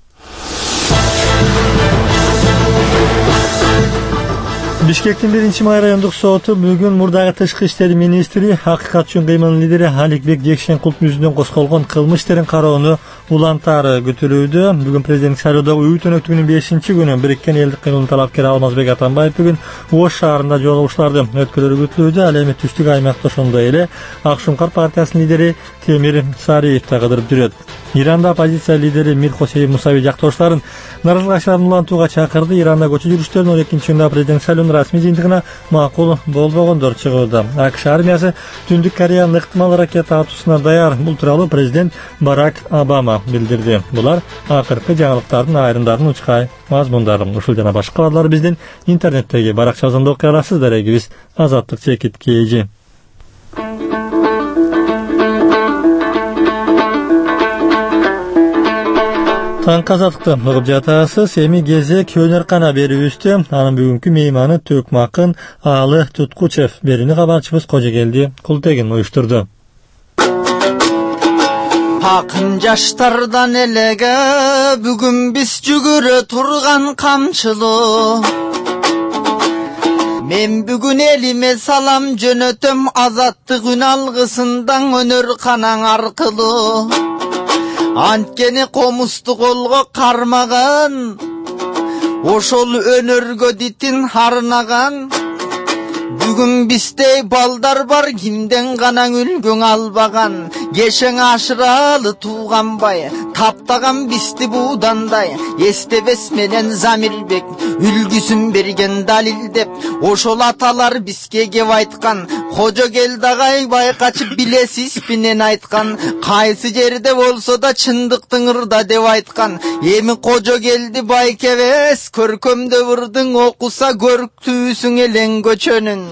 Бишкектин 1-май райондук соту бүгүн мурдагы тышкы иштер министри, Акыйкат үчүн кыймылдын лидери Аликбек Жекшенкулов жүзүнөн козголгон кылмыш иштерин кароону улантаары күтүлүүдө. Бүгүн президенттик шайлоодогу үй өнөктүгүнүн 5-күнү Бириккен элдик кыймылдын талапкери Алмазбек Атамбаев бүгүн Ош шаарында жолугушларды өткөрүүгө күтүлүүдө. Ал эми түштүк аймакта ошондой эле Ак Шуңкар партиясынын лидери Темир Сариев да кыдырып жүрөт. Иранда оппозиция лидери Мирхосей Мусави жактоошуларын нарызгачыларын улантууга чакырды. Иранда көчө жүрүштөрүнүн 12-күндө президент шайлоонун расмий жыйынтыгына макул болбогондор чыгууда. АКШ армиясы Түндүк Кореянын ыктымал ракета атуусуна даяр. Бул тууралуу президент Барак Обама билдирди. Булар акыркы жаңылыктардын айрымдарын учкай мазмундарын. Ушул жана башка кабарлар биздин интернеттеги баракчабызда окуй аласыз. Дарегибиз Азаттык чекит KG. Таңкы азаттыкты угуп жатасыз. Эми кезек өнөр-кана берүүбүздө. Анын бүгүнкү мейманы Төкмакын Аалы Туткучев. Берүүнү кабарчыбыз Кожогелди Култегин уюштурду. Акын жаштардан элеге бүгүн биз жүгүрө турган камчылуу. Мен бүгүн элиме салам жөнөтөм, азаттык үн алгысындан өнөр-канаң аркылуу. Анткени комусту колго кармаган, ошол өнөргө дитин арнаган. Бүгүн биздей балдар бар, кимден гана үлгүң албаган. Кешең ашыралы тууганбай, таптаган бизди буудандай. Эстебес менен Замирбек үлгүсүн берген далилдеп, ошол аталар бизге кеп айткан. Кожогелди агай байкачып билесиз менен айткан. Кайсы жерде болсо да чындыктын ырда деп айткан. Эми Кожогелди байкебес, көркөмдө ырдың окуса көрктүүсүң элең көчөнүн.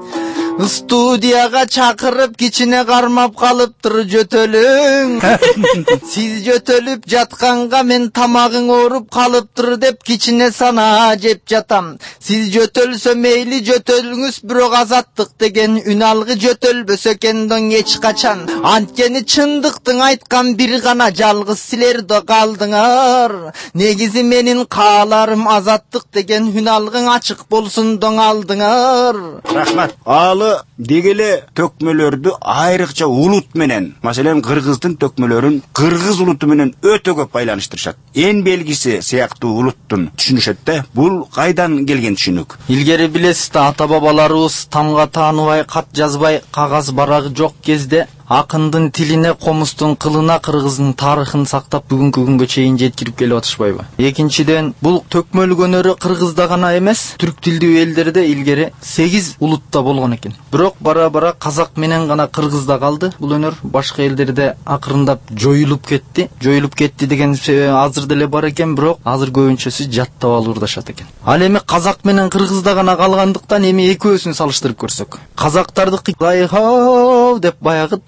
Студияга чакырып кичине кармап калыптыр жөтөлүң. Сиз жөтөлүп жатканга мен тамагың ооруп калыптыр деп кичине сана жеп жатам. Сиз жөтөлсө мейли жөтөлүңүз, бирок азаттык деген үн алгы жөтөлбөсө экенден эч качан. Анткени чындыктың айткан бир гана жалгыз силер да калдыңар. Негизи менин кааларым азаттык деген үн алгың ачык болсун доң алдыңар. Рахмат. Дегеле төкмөлөрдү айрыкча улут менен, маселен кыргыздын төкмөлөрүн кыргыз улуту менен өтө көп байланыштырышат. Эң белгиси сыяктуу улуттун түшүнүшөт да, бул кайдан келген түшүнүк? Илгери билесиз да, ата-бабаларыбыз тамга тааныбай, кат жазбай, кагаз барагы жок кезде акындын тилине, комустун кылына кыргыздын тарыхын сактап бүгүнкү күнгө чейин жеткирип келип атышпайбы? Экинчиден, бул төкмөлүк өнөрү кыргызда гана эмес, түрк тилдүү элдерде илгери 8 улутта болгон экен. Бирок бара-бара казак менен гана кыргызда калды. Бул өнөр башка элдерде акырындап жоюлуп кетти. Жоюлуп кетти деген азыр деле бар экен, бирок азыр көбүнчөсү жаттап алып ырдашат экен. Ал эми казак менен кыргызда гана калгандыктан эми экөөсүн салыштырып көрсөк, казактардыкы лайхоо деп баягы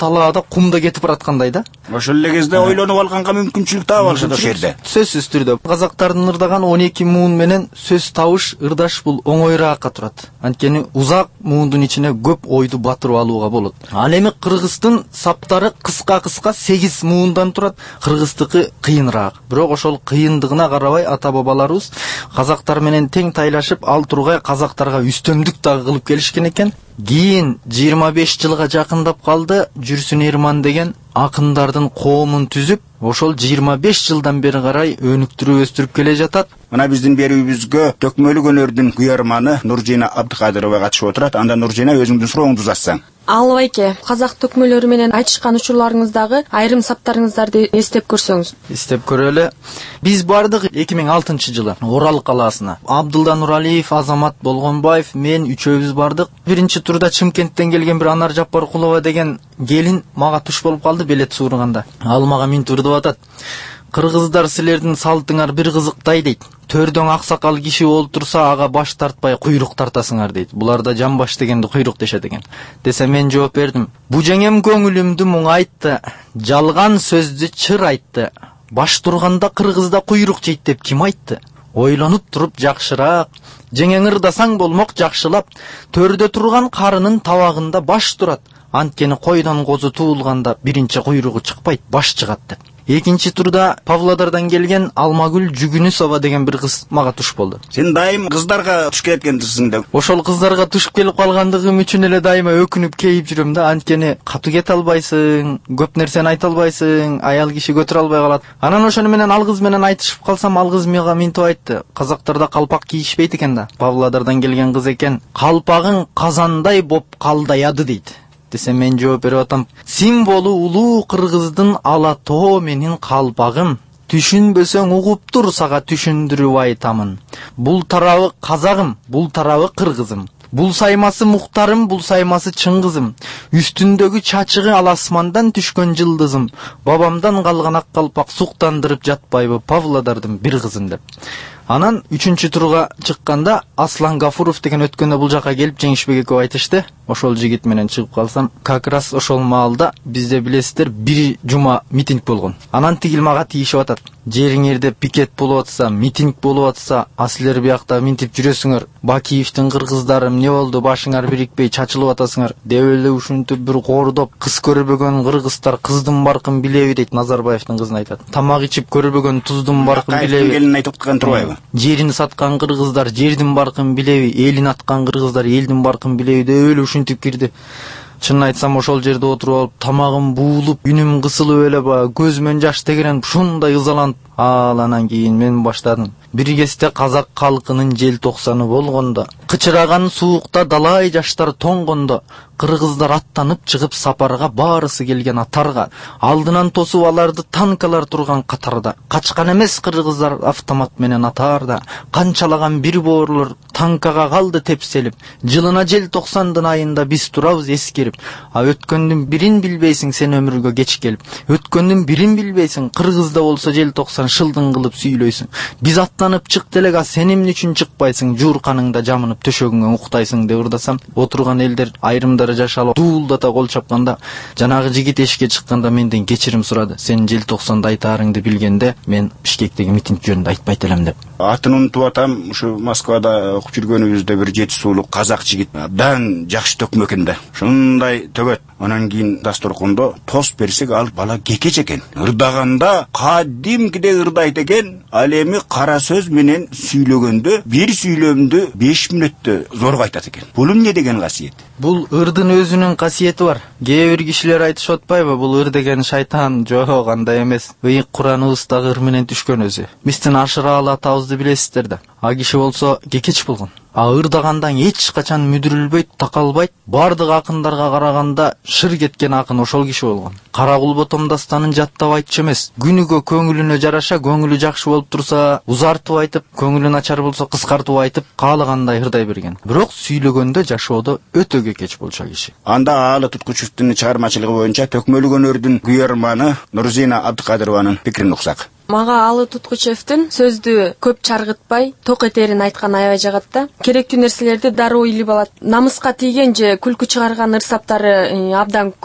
талаада кумда кетип бараткандай да. Ошол эле кезде ойлонуп алганга мүмкүнчүлүк таап алышат ошол жерде. Сөзсүз түрдө казактардын ырдаган 12 муун менен сөз табыш, ырдаш бул оңоюраакка турат. Анткени узак муундун ичине көп ойду батырып алууга болот. Ал эми кыргыздын саптары кыска-кыска 8 муундан турат. Кыргыздыкы кыйыныраак. Бирок ошол кыйындыгына карабай ата бабаларыбыз казактар менен тең тайлашып, ал тургай казактарга үстөмдүк дагы кылып келишкен экен. Кийин 25 жылга жакындап калды, Жүрсүн Эрман деген акындардын коомун түзүп, ошол 25 жылдан бери карай өнүктүрүп өстүрүп келе жатат. Мына биздин берүүбүзгө төкмөлүк өнөрдүн куярманы Нуржина Абдыкадырова катышып отурат. Анда Нуржина өзүңдүн сурооңду узатсаң. Ал байке, казак төкмөлөрү менен айтышкан учурларыңыздагы айрым саптарыңыздарды эстеп көрсөңүз. Эстеп көрөлү. Биз бардык 2006 жылы Орал калаасына. Абдылда Нуралиев, Азамат Болгонбаев, мен үчөөбүз бардык. Биринчи турда Чымкенттен келген бир Анар Жаппаркулова деген келин мага туш болуп калды билет суурганда. Ал мага минтип деп атат. Кыргыздар силердин салтыңар бир кызыктай дейт. Төрдөң аксакал киши олтурса ага баш тартпай куйрук тартасыңар дейт. Буларда жамбаш дегенди куйрук дешет экен. Десе мен жооп бердим. Бу жеңем көңүлүмдү муңайтты, жалган сөздү чыр айтты. Баш турганда кыргызда куйрук жейт деп ким айтты? Ойлонуп туруп жакшыраак, жеңең ырдасаң болмок жакшылап, төрдө турган карынын табагында баш турат. Анткени койдон козу туулганда биринчи куйругу чыкпайт, баш чыгат деп. Экинчи турда Павлодардан келген Алмагүл Жүгүнүсова деген бир кыз мага туш болду. Сен дайым кыздарга туш келеткенсиң да. Ошол кыздарга туш келип калгандыгым үчүн эле дайыма өкүнүп кейип жүрөм да. Анткени катуу кете албайсың, көп нерсени айта албайсың, аял киши көтөрө албай калат. Анан ошону менен ал кыз менен айтышып калсам, ал кыз мага минтип айтты. Казактарда калпак кийишпейт экен да. Павлодардан келген кыз экен. Калпагың казандай боп калдаяды дейт. Десе мен жооп берип атам. Символу улуу кыргыздын ала тоо менин калпагым. Түшүнбөсөң угуп тур, сага түшүндүрүп айтамын. Бул тарабы казагым, бул тарабы кыргызым. Бул саймасы Мухтарым, бул саймасы Чыңгызым. Үстүндөгү чачыгы ал асмандан түшкөн жылдызым. Бабамдан калган ак калпак суктандырып жатпайбы Павлодардын бир кызын деп. Анан 3-чү турга чыкканда Аслан Гафуров деген өткөндө бул жака келип жеңишпек экөө айтышты. Ошол жигит менен чыгып калсам, как раз ошол маалда бизде билесиздер бир жума митинг болгон. Анан тигил мага тийишип атат. Жериңерде пикет болуп атса, митинг болуп атса, силер биякта минтип жүрөсүңөр. Бакиевдин кыргыздары эмне болду, башыңар бирикпей чачылып атасыңар. Деп эле ушинтип бир кордоп, кыз көрбөгөн кыргыздар кыздын баркын билеби дейт, Назарбаевдин кызын айтат. Тамак ичип көрбөгөн туздун баркын билеби. Келин айтып аткан турбайбы? Жерин саткан кыргыздар жердин баркын билеби, элин аткан кыргыздар элдин баркын билеби деп эле ушинтип кирди. Чынын айтсам, ошол жерде отуруп алып, тамагым буулуп, үнүм кысылып эле көзүмөн жаш тегеренип, ушундай ызаланып, анан кийин мен баштадым. Бир кезде казак калкынын желтоқсаны болгондо, кычыраган суукта далай жаштар тоңгондо, кыргыздар аттанып чыгып сапарга, баарысы келген атарга, алдынан тосуп аларды танкалар турган катарда. Качкан эмес кыргыздар автомат менен атаарда, канчалаган бир боорлор танкага калды тепселип. Жылына желтоқсандын айында биз турабыз эскерип. Өткөндүн бирин билбейсиң сен өмүргө кеч келип. Өткөндүн бирин билбейсиң, кыргызда болсо желтоқсан шылдың кылып сүйлөйсүң. Биз аттанып чык делега, сен эмне үчүн чыкпайсың? Жуурканыңда жамынып төшөгүңө уктайсың деп ырдасам, отурган элдер айрымдары жашалып дуулдата кол чапканда, жанагы жигит эшикке чыкканда менден кечирим сурады. Сен желтоқсанда айтаарыңды билгенде, мен Бишкектеги митинг жөнүндө айтпайт элем деп. Атын унутуп атам, ушу Москвада окуп жүргөнүбүздө бир жети суулук казак жигит абдан жакшы төкмө экен да. Ушундай төгөт. Анан кийин дасторкондо тост берсек, ал бала кекеч экен. Ырдаганда кадимкиде ырдайт экен. Ал эми кара сөз менен сүйлөгөндө бир сүйлөмдү 5 мүнөттө зорго айтат экен. Бул эмне деген касиет? Бул ырдын өзүнүн касиети бар. Кээ бир кишилер айтышып атпайбы, бул ыр деген шайтан? Жок, андай эмес. Ыйык Кураныбыздагы ыр менен түшкөн өзү. Биздин Ашыраалы атабызды билесиздер да. А киши болсо кекеч болгон. Ырдагандан эч качан мүдүрүлбөйт, такалбайт. Бардык акындарга караганда шыр кеткен акын ошол киши болгон. Карагул Ботом дастанын жаттап айтчу эмес. Күнүгө көңүлүнө жараша, көңүлү жакшы болуп турса узартып айтып, көңүлү начар болсо кыскартып айтып, каалагандай ырдай берген. Бирок сүйлөгөндө жашоодо өтө кекеч болчу киши. Анда Аалы Туткучевдин чыгармачылыгы боюнча төкмөлүк өнөрдүн куярманы Нурзина Абдыкадырованын пикирин уксак. Мага Аалы Туткучевдин сөздү көп чаргытпай, ток этерин айткан аябай жагат да. Керектүү нерселерди дароо илип алат. Намыска тийген же күлкү чыгарган ырсаптары абдан көп.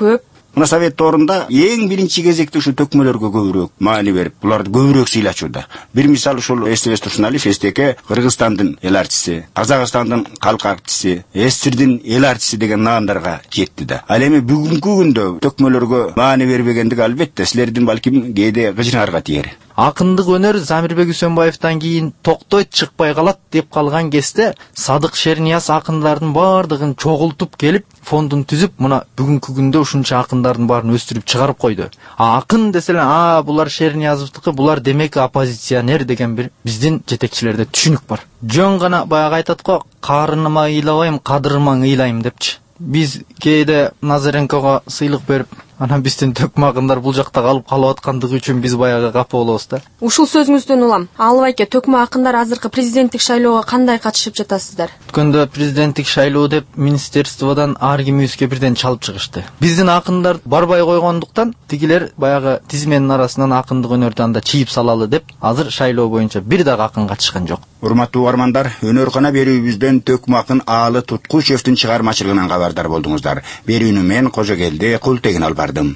Мына совет орында эң биринчи кезекте ушу төкмөлөргө көбүрөөк маани берип, буларды көбүрөөк сыйлачууда. Бир мисал ушул Эстебес Турсуналиев эстеке Кыргызстандын эл артисти, Казакстандын калк артисти, СССРдин эл артисти деген наандарга жетти да. Ал эми бүгүнкү күндө төкмөлөргө маани бербегендик албетте силердин балким кээде кыжыңарга тиер. Акындык өнөр Замирбек Үсөнбаевтан кийин токтойт, чыкпай калат деп калган кезде Садык Шернияз акындардын бардыгын чогултуп келип, фондун түзүп, мына бүгүнкү күндө ушунча акындардын баарын өстүрүп чыгарып койду. Акын деселер, булар Шерниязовдуку, булар демек оппозиционер деген бир биздин жетекчилерде түшүнүк бар. Жөн гана баягы айтат го, карыныма ыйлабайм, кадырыма ыйлайм депчи. Биз кээде Назаренкого сыйлык берип, анан биздин төкмө акындар бул жакта калып аткандыгы үчүн биз баягы капа болобуз да. Ушул сөзүңүздөн улам, Алып айке, төкмө акындар азыркы президенттик шайлоого кандай катышып жатасыздар? Өткөндө президенттик шайлоо деп министерстводон ар кимибизге бирден чалып чыгышты. Биздин акындар барбай койгондуктан тигилер баягы тизменин арасынан акындык өнөрдү анда чийип салалы деп, азыр шайлоо боюнча бир дагы акын катышкан жок. Урматтуу угармандар, өнөркана берүүбүздөн төкмө акын Аалы Туткучевдин чыгармачылыгынан кабардар болдуңуздар. Берүүнү мен Кожогелди Култегин алып бардым.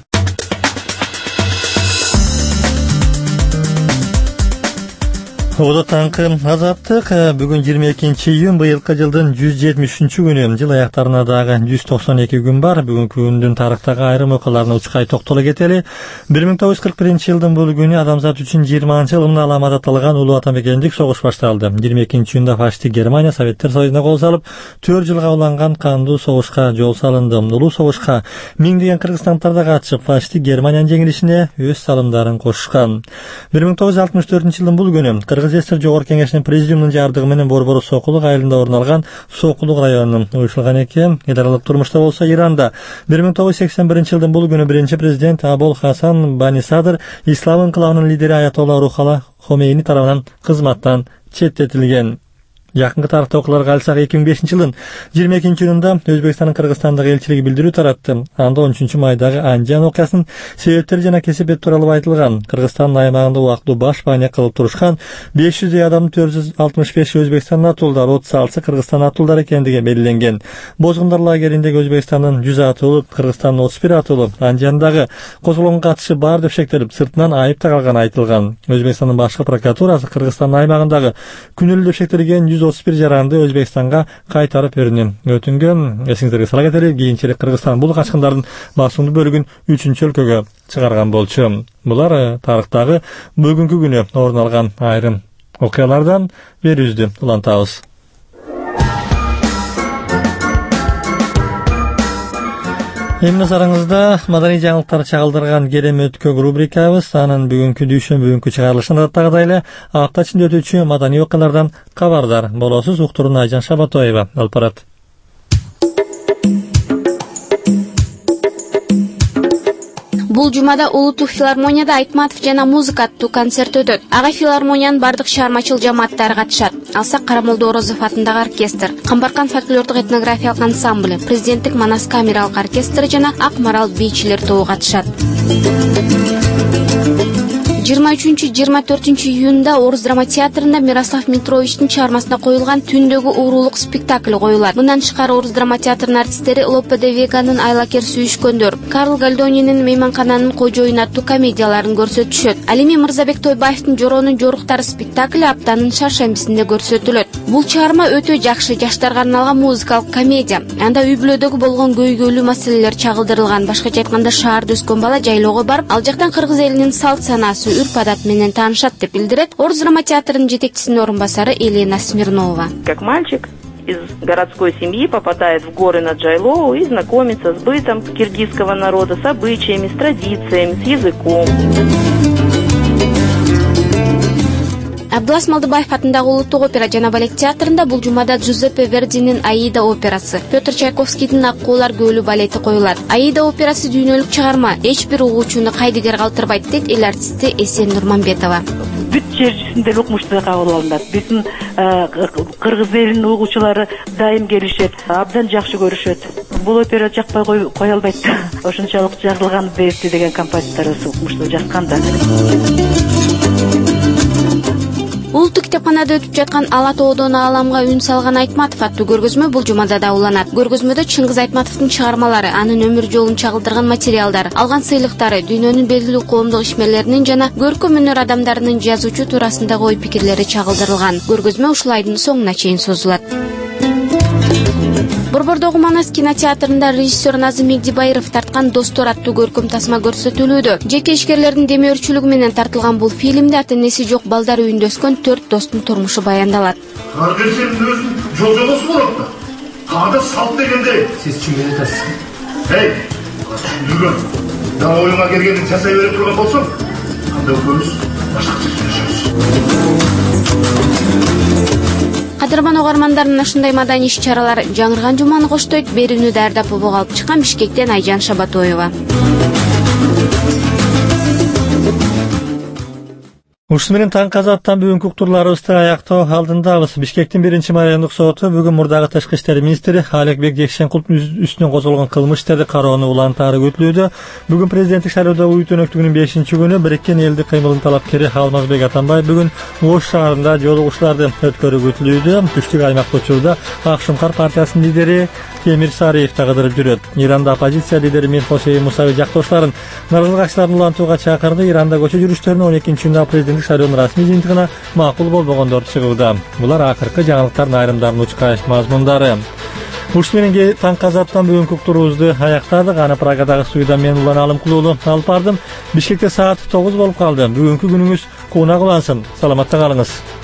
Ода таңкы азаттык бүгүн 22 июнь быйылкы жылдын 173 күнү. Жыл аяктарына дагы 192 күн бар. Бүгүнкү күндүн тарыхтагы айрым окуяларына учкай токтоло кетели. 1941 жылдын бул күнү адамзат үчүн 20-жыл аламат аталган улуу атамекендик согуш башталды. 22 июнда фашисттик Германия Советтер Союзуна кол салып, 4 жылга уланган кандуу согушка жол салынды. Улуу согушка миңдеген кыргызстандыктар да катышып, фашисттик Германиянын жеңилишине өз салымдарын кошушкан. 1964 жылдын бул күнү СССР Жогорку Кеңешинин президиумунун жардыгы менен Борбор Сокулук айылында орун алган Сокулук районунун уюшулган экен. Эл аралык турмушта болсо Иранда 1981 жылдын бул күнү биринчи президент Абол Хасан Банисадр ислам инкылабынын лидери Аятолла Рухала Хомейни тарабынан кызматтан четтетилген. Жакынкы тарыхта окууларга алсак 2005 жылдын 22 июнунда Өзбекстандын Кыргызстандагы элчилиги билдирүү таратты. Анда 13 майдагы Анжан окуясынын себептери жана кесепети тууралуу айтылган. Кыргызстандын аймагында убактылуу баш баания кылып турушкан 500 адамдын 465 Өзбекстан атуулдары, 36 Кыргызстан атуулдары экендиги белгиленген. Бозгундар лагериндеги Өзбекстандын 100 атуулу, Кыргызстандын 31 атуулу Анжандагы козголгонго катышы бар деп шектелип, сыртынан айып тагылганы айтылган. Өзбекстандын башкы прокуратурасы Кыргызстандын аймагындагы күнөөлүү деп шектелген 131 жаранды Өзбекстанга кайтарып берүүнү өтүнгөн. Эсиңиздерге сала кетели, кийинчерээк Кыргызстан бул качкындардын басымдуу бөлүгүн 3-өлкөгө чыгарган болчу. Булар тарыхтагы бүгүнкү күнү орун алган айрым окуялардан берүүбүздү улантабыз. Эмне сараңызда маданий жаңылыктар чагылдырган керем өткөк рубрикабыз. Анын бүгүнкү дүйшөмбү чыгарылышын адаттагыдай эле апта ичинде өтүүчү маданий окуялардан кабардар болосуз. Уктурууну Айжан Шабатоева алып барат. Бул жумада Улуттук филармонияда Айтматов жана музыка аттуу концерт өтөт. Ага филармониянын бардык чыгармачыл жамааттары катышат. Алсак Карамолдо Орозов атындагы оркестр, Камбаркан фольклордук этнографиялык ансамбль, Президенттик Манас камералык оркестры жана Ак Марал бийчилер тобу катышат. 23-24 июнда Орус драма театрында Мирослав Митровичтин чыгармасына коюлган Түндөгү уурулук спектакль коюлат. Мындан тышкары Орус драма театрынын артисттери Лопе де Веганын Айлакер сүйүшкөндөр, Карл Гальдонинин Мейманкананын кожоюну аттуу комедияларын көрсөтүшөт. Ал эми Мырзабек Тойбаевдин Жоронун жоруктары спектакли аптанын шаршембисинде көрсөтүлөт. Бул чыгарма өтө жакшы, жаштарга арналган музыкалык комедия. Анда үй бүлөдөгү болгон көйгөйлүү маселелер чагылдырылган. Башкача айтканда, шаарда өскөн бала жайлоого барып, ал жактан кыргыз элинин салт санаасы, үрп-адат менен таанышат деп билдирет Орус драма театрынын жетекчисинин орун басары Елена Смирнова. Как мальчик из городской семьи попадает в горы на Джайлоу и знакомится с бытом киргизского народа, с обычаями, с традициями, с языком. Абдулас Малдыбаев атындагы Улуттук опера жана балет театрында бул жумада Джузеппе Вердинин Аида операсы, Петр Чайковскийдин Аккуулар көөлүү балети коюлат. Аида операсы дүйнөлүк чыгарма, эч бир угуучуну кайдыгер калтырбайт дейт эл артисти Эсен Нурманбетова. Бүт жер жүзүндө окумуштуу кабыл алынат. Биздин кыргыз элинин угуучулары дайым келишет, абдан жакшы көрүшөт. Бул опера жакпай кое албайт. Ошончолук жазылган берди деген композиторубуз окумуштуу жазган да. Улуттук китепканада өтүп жаткан Ала тоодон ааламга үн салган Айтматов аттуу көргөзмө бул жумада да уланат. Көргөзмөдө Чыңгыз Айтматовдун чыгармалары, анын өмүр жолун чагылдырган материалдар, алган сыйлыктары, дүйнөнүн белгилүү коомдук ишмерлеринин жана көркөм өнөр адамдарынын жазуучу туурасындагы ой пикирлери чагылдырылган. Көргөзмө ушул айдын соңуна чейин созулат. Борбордогу Манас кинотеатрында режиссер Назым Мегдибайыров тарткан Достор аттуу көркөм тасма көрсөтүлүүдө. Жеке ишкерлердин демөөрчүлүгү менен тартылган бул фильмде ата-энеси жок балдар үйүндө өскөн 4 достун турмушу баяндалат. Кардерсенин өзүн жол-жолосу болот да. Каада салт дегенде сиз чүмүн айтасыз. Эй, бүгүн да оюңа келгенин жасай берип турган болсоң, анда экөөбүз башкача сүйлөшөбүз. Кадырман угармандарына ушундай маданий иш-чаралар жаңырган жуманы коштойт. Берүүнү даярдап алып чыккан Бишкектен Айжан Шабатоева. Ушуну менен таң казаттан бүгүнкү уктурларыбызды аяктоо алдындабыз. Бишкектин 1-май райондук соту бүгүн мурдагы тышкы иштер министри Аликбек Жекшенкуловдун үстүнөн козголгон кылмыш иштерди кароону улантаары күтүлүүдө. Бүгүн президенттик шайлоодо УЮ өнөктүгүнүн 5-күнү Бириккен элдик кыймылдын талапкери Алмазбек Атамбаев бүгүн Ош шаарында жолугушууларды өткөрүү күтүлүүдө. Түштүк аймакта учурда Ак Шумкар партиясынын лидери Темир Сариев да кыдырып жүрөт. Иранда оппозиция лидери Мирхосей Мусави жактоштарын нарызгачтарын улантууга чакырды. Иранда көчө жүрүштөрүнө 12-күндө президенттик шайлоонун расмий жыйынтыгына макул болбогондор чыгууда. Булар акыркы жаңылыктардын айрымдарын учкайыш мазмундары. Ушуну менен таң казаттан бүгүнкү уктуруубузду аяктадык. Аны Прагадагы студияда мен Улан Алымкулуулу алып бардым. Бишкекте саат 9 болуп калды. Бүгүнкү күнүңүз кууна кулансын. Саламатта калыңыз.